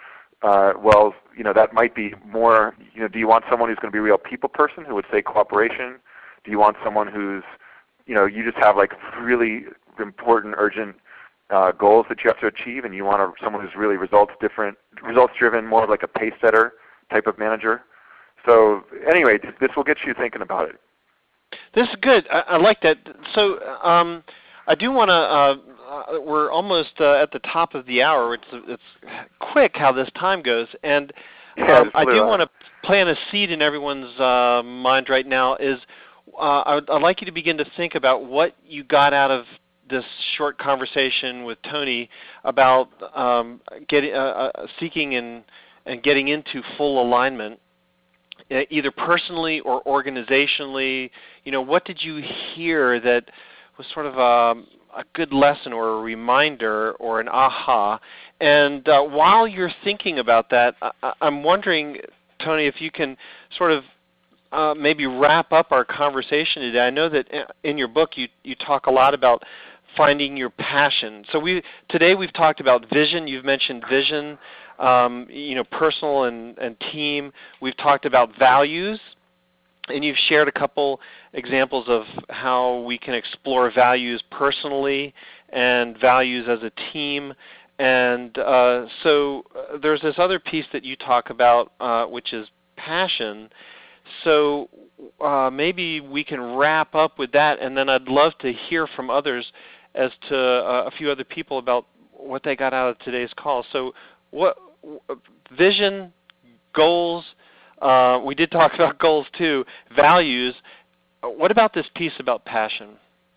that might be more, do you want someone who's going to be a real people person who would say cooperation? Do you want someone who's, you just have like really important, urgent goals that you have to achieve, and you want someone who's really results driven, more like a pace setter type of manager? So anyway, this will get you thinking about it. This is good. I like that. So I do want to. We're almost at the top of the hour. It's quick how this time goes, and I do want to plant a seed in everyone's mind right now. I'd like you to begin to think about what you got out of this short conversation with Tony about seeking and getting into full alignment, either personally or organizationally. What did you hear that was sort of a good lesson or a reminder or an aha? And while you're thinking about that, I'm wondering, Tony, if you can sort of maybe wrap up our conversation today. I know that in your book you talk a lot about finding your passion. So today we've talked about vision. You've mentioned vision, personal and team. We've talked about values, and you've shared a couple examples of how we can explore values personally and values as a team. And so there's this other piece that you talk about, which is passion. So maybe we can wrap up with that, and then I'd love to hear from others as to a few other people about what they got out of today's call. So what vision, goals, we did talk about goals too, values. What about this piece about passion?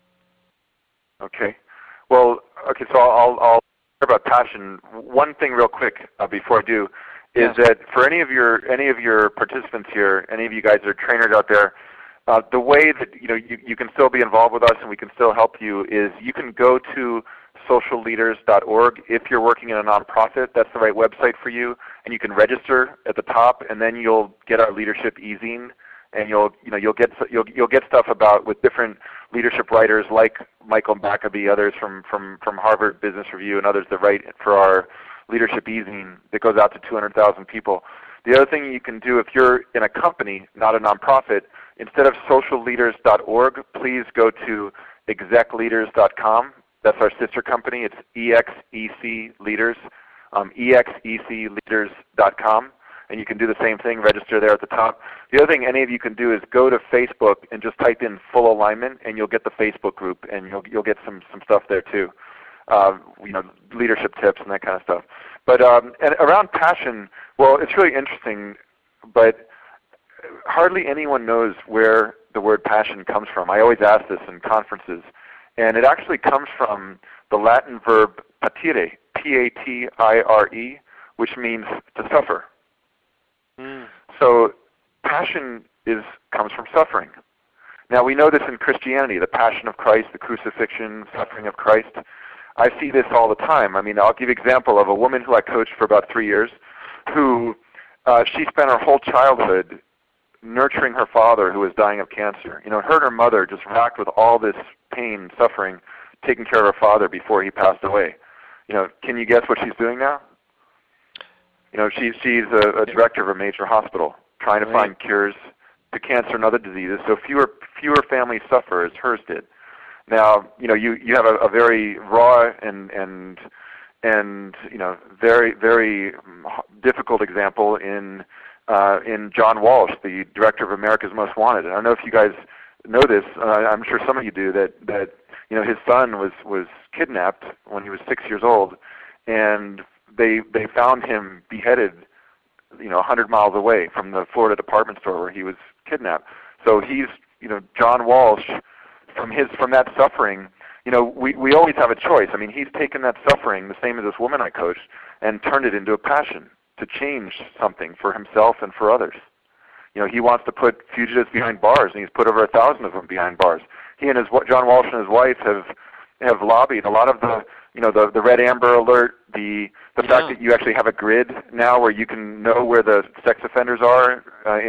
Okay. Well, so I'll talk about passion. One thing real quick before I do is that for any of your participants here, any of you guys that are trainers out there, the way that you can still be involved with us and we can still help you is you can go to socialleaders.org. If you're working in a nonprofit, that's the right website for you, and you can register at the top, and then you'll get our leadership e-zine, and you'll get stuff with different leadership writers like Michael Maccabee, others from Harvard Business Review, and others that write for our leadership e-zine that goes out to 200,000 people. The other thing you can do if you're in a company, not a nonprofit, instead of socialleaders.org, please go to execleaders.com. That's our sister company. It's EXEC Leaders, execleaders.com. And you can do the same thing, register there at the top. The other thing any of you can do is go to Facebook and just type in Full Alignment, and you'll get the Facebook group, and you'll get some stuff there too. Leadership tips and that kind of stuff. But and around passion, well, it's really interesting, but hardly anyone knows where the word passion comes from. I always ask this in conferences, and it actually comes from the Latin verb patire, P-A-T-I-R-E, which means to suffer. So passion comes from suffering. Now we know this in Christianity, the passion of Christ, the crucifixion, suffering of Christ. I see this all the time. I mean, I'll give you an example of a woman who I coached for about 3 years who she spent her whole childhood nurturing her father who was dying of cancer. Her and her mother just racked with all this pain and suffering, taking care of her father before he passed away. Can you guess what she's doing now? She's a director of a major hospital trying to find cures to cancer and other diseases, so fewer families suffer as hers did. Now, you have a very raw and very, very difficult example in John Walsh, the director of America's Most Wanted. I don't know if you guys know this. I'm sure some of you do. That his son was kidnapped when he was 6 years old, and they found him beheaded, 100 miles away from the Florida department store where he was kidnapped. So he's, John Walsh, from that suffering. We always have a choice. I mean, he's taken that suffering, the same as this woman I coached, and turned it into a passion to change something for himself and for others. He wants to put fugitives behind bars, and he's put over 1,000 of them behind bars. He and John Walsh and his wife have lobbied a lot of the red amber alert, the fact that you actually have a grid now where you can know where the sex offenders are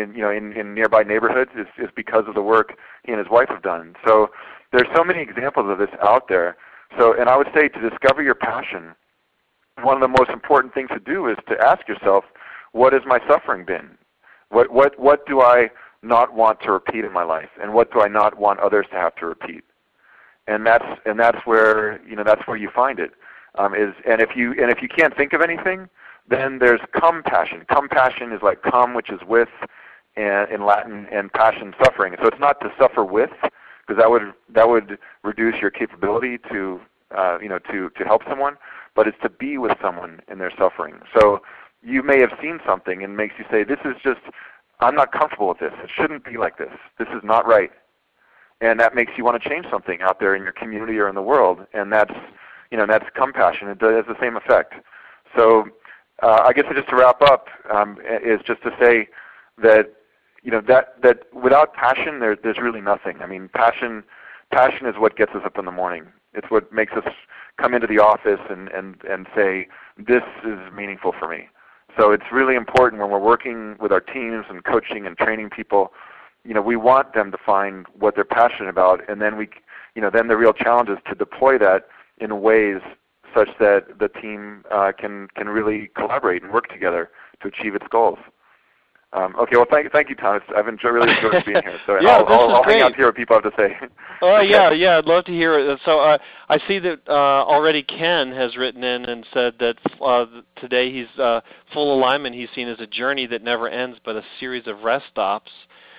in nearby neighborhoods is because of the work he and his wife have done. So there's so many examples of this out there. And I would say to discover your passion, one of the most important things to do is to ask yourself, what has my suffering been? What do I not want to repeat in my life, and what do I not want others to have to repeat? And that's where you find it. And if you can't think of anything, then there's compassion. Compassion is like come, which is with, in Latin, and passion, suffering. So it's not to suffer with, because that would reduce your capability to help someone, but it's to be with someone in their suffering. So you may have seen something and makes you say, I'm not comfortable with this. It shouldn't be like this. This is not right. And that makes you want to change something out there in your community or in the world. And that's compassion. It has the same effect. So I guess just to wrap up is just to say that that without passion there's really nothing. I mean, passion is what gets us up in the morning. It's what makes us come into the office and say, this is meaningful for me. So it's really important when we're working with our teams and coaching and training people, we want them to find what they're passionate about, and then then the real challenge is to deploy that in ways such that the team can really collaborate and work together to achieve its goals. Okay, well, thank you, Thomas. I've really enjoyed being here. So yeah, I'll hang out to hear what people have to say. Oh, yeah, I'd love to hear it. So I see that already Ken has written in and said that today he's full alignment. He's seen as a journey that never ends, but a series of rest stops.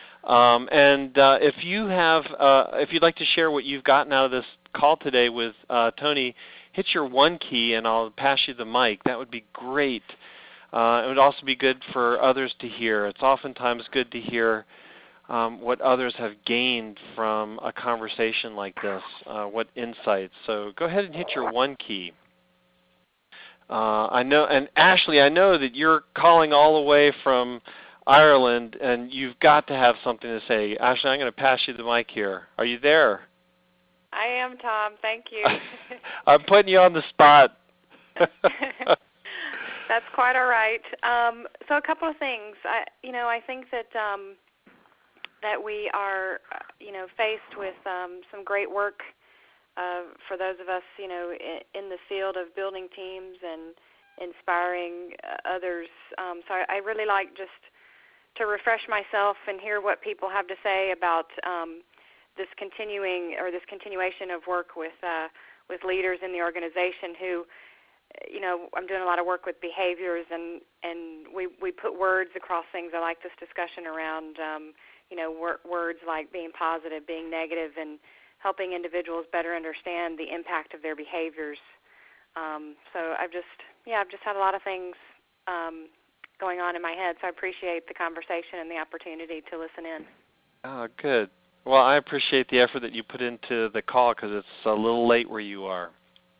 If you'd like to share what you've gotten out of this call today with Tony, hit your 1 key, and I'll pass you the mic. That would be great. It would also be good for others to hear. It's oftentimes good to hear what others have gained from a conversation like this, what insights. So go ahead and hit your 1 key. I know, and Ashley, I know that you're calling all the way from Ireland, and you've got to have something to say. Ashley, I'm going to pass you the mic here. Are you there? I am, Tom. Thank you. I'm putting you on the spot. That's quite all right. So a couple of things. I think that that we are, faced with some great work for those of us, in the field of building teams and inspiring others. So I really like just to refresh myself and hear what people have to say about this continuation of work with leaders in the organization who. I'm doing a lot of work with behaviors, and we put words across things. I like this discussion around, words like being positive, being negative, and helping individuals better understand the impact of their behaviors. So I've just had a lot of things going on in my head, so I appreciate the conversation and the opportunity to listen in. Oh, good. Well, I appreciate the effort that you put into the call because it's a little late where you are.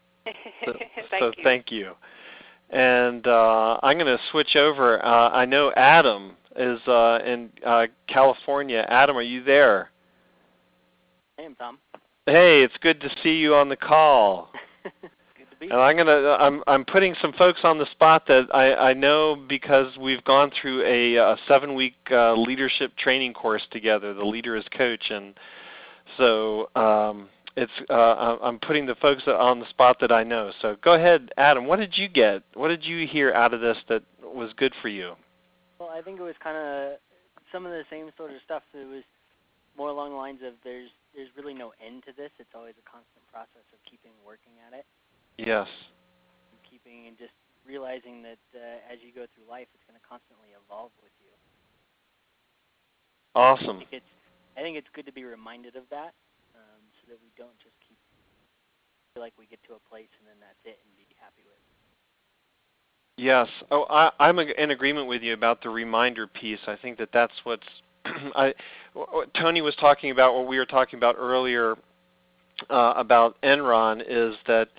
Thank you. And I'm going to switch over. I know Adam is in California. Adam, are you there? Hey, I'm Tom. Hey, it's good to see you on the call. Good to be And I'm putting some folks on the spot that I know because we've gone through a 7-week leadership training course together. The Leader as Coach, and so. I'm putting the folks on the spot that I know. So go ahead, Adam. What did you get? What did you hear out of this that was good for you? Well, I think it was kind of some of the same sort of stuff. It was more along the lines of there's really no end to this. It's always a constant process of keeping working at it. Yes. developing and just realizing that as you go through life, it's going to constantly evolve with you. Awesome. I think it's good to be reminded of that, so that we don't just feel like we get to a place and then that's it and be happy with it. Yes. Oh, I'm in agreement with you about the reminder piece. I think that's what's Tony was talking about, what we were talking about earlier about Enron, is that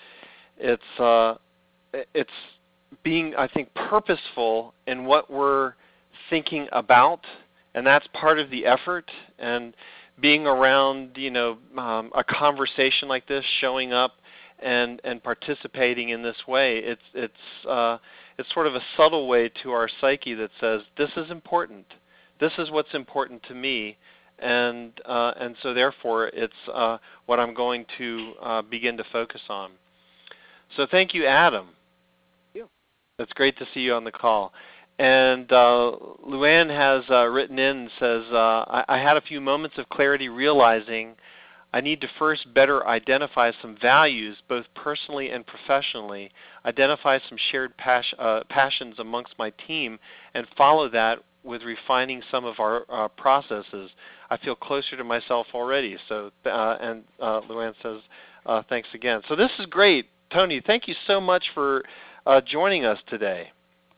it's being, I think, purposeful in what we're thinking about, and that's part of the effort. And being around, a conversation like this, showing up and participating in this way, it's sort of a subtle way to our psyche that says, this is important. This is what's important to me, and so therefore it's what I'm going to begin to focus on. So thank you, Adam. Thank you. It's great to see you on the call. And Luann has written in and says, I had a few moments of clarity realizing I need to first better identify some values, both personally and professionally, identify some shared passions amongst my team, and follow that with refining some of our processes. I feel closer to myself already. So, and Luann says, thanks again. So this is great. Tony, thank you so much for joining us today.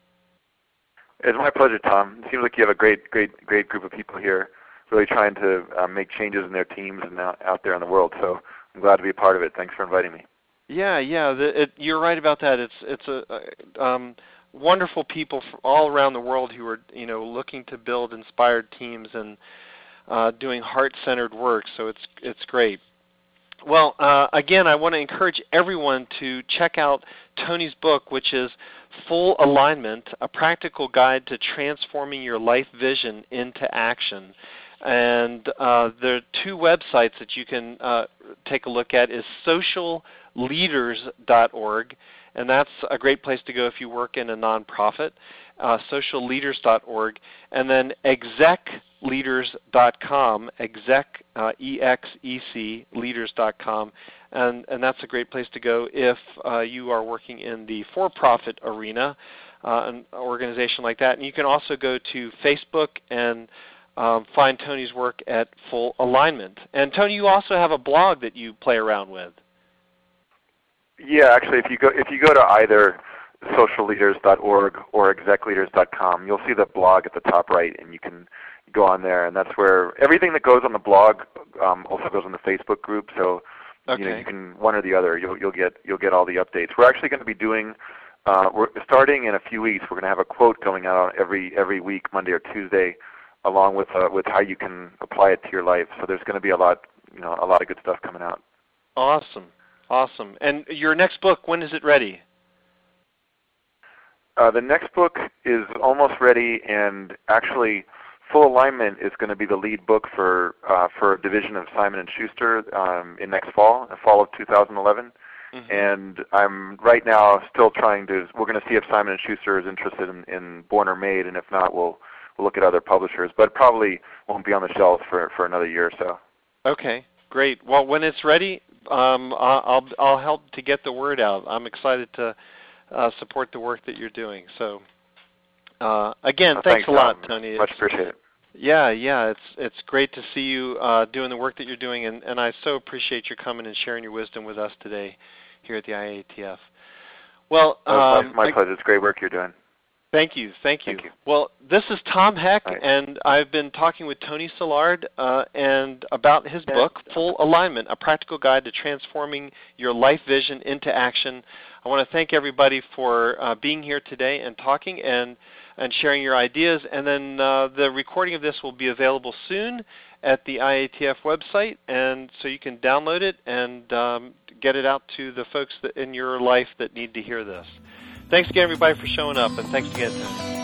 It's my pleasure, Tom. It seems like you have a great group of people here, really trying to make changes in their teams and out there in the world. So I'm glad to be a part of it. Thanks for inviting me. Yeah. You're right about that. It's a wonderful people all around the world who are looking to build inspired teams and doing heart-centered work. So it's great. Well, again, I want to encourage everyone to check out Tony's book, which is Full Alignment, A Practical Guide to Transforming Your Life Vision into Action. And there are two websites that you can take a look at. Is socialleaders.org, and that's a great place to go if you work in a nonprofit, socialleaders.org, and then execleaders.com, E-X-E-C, leaders.com, and that's a great place to go if you are working in the for-profit arena, an organization like that. And you can also go to Facebook and find Tony's work at Full Alignment. And Tony, you also have a blog that you play around with. Yeah, actually, if you go to either socialleaders.org or execleaders.com, you'll see the blog at the top right, and you can go on there, and that's where everything that goes on the blog also goes on the Facebook group. So okay. You can one or the other. You'll get all the updates. We're actually going to be doing. We're starting in a few weeks. We're going to have a quote going out every week, Monday or Tuesday, along with how you can apply it to your life. So there's going to be a lot of good stuff coming out. Awesome. And your next book, when is it ready? The next book is almost ready, and actually, Full Alignment is going to be the lead book for a division of Simon & Schuster in next fall, the fall of 2011. Mm-hmm. And I'm right now still we're going to see if Simon & Schuster is interested in Born or Made, and if not, we'll look at other publishers. But it probably won't be on the shelf for another year or so. Okay, great. Well, when it's ready, I'll help to get the word out. I'm excited to support the work that you're doing. So again, thanks a lot, Tony. Much appreciated. Yeah, it's great to see you doing the work that you're doing, and I so appreciate your coming and sharing your wisdom with us today here at the IATF. Well, my pleasure. It's great work you're doing. Thank you. Well, this is Tom Heck, and I've been talking with Tony Szilard and about his book, Full Alignment, A Practical Guide to Transforming Your Life Vision into Action. I want to thank everybody for being here today and talking and sharing your ideas. And then the recording of this will be available soon at the IATF website, and so you can download it and get it out to the folks in your life that need to hear this. Thanks again, everybody, for showing up, and thanks again, Tony.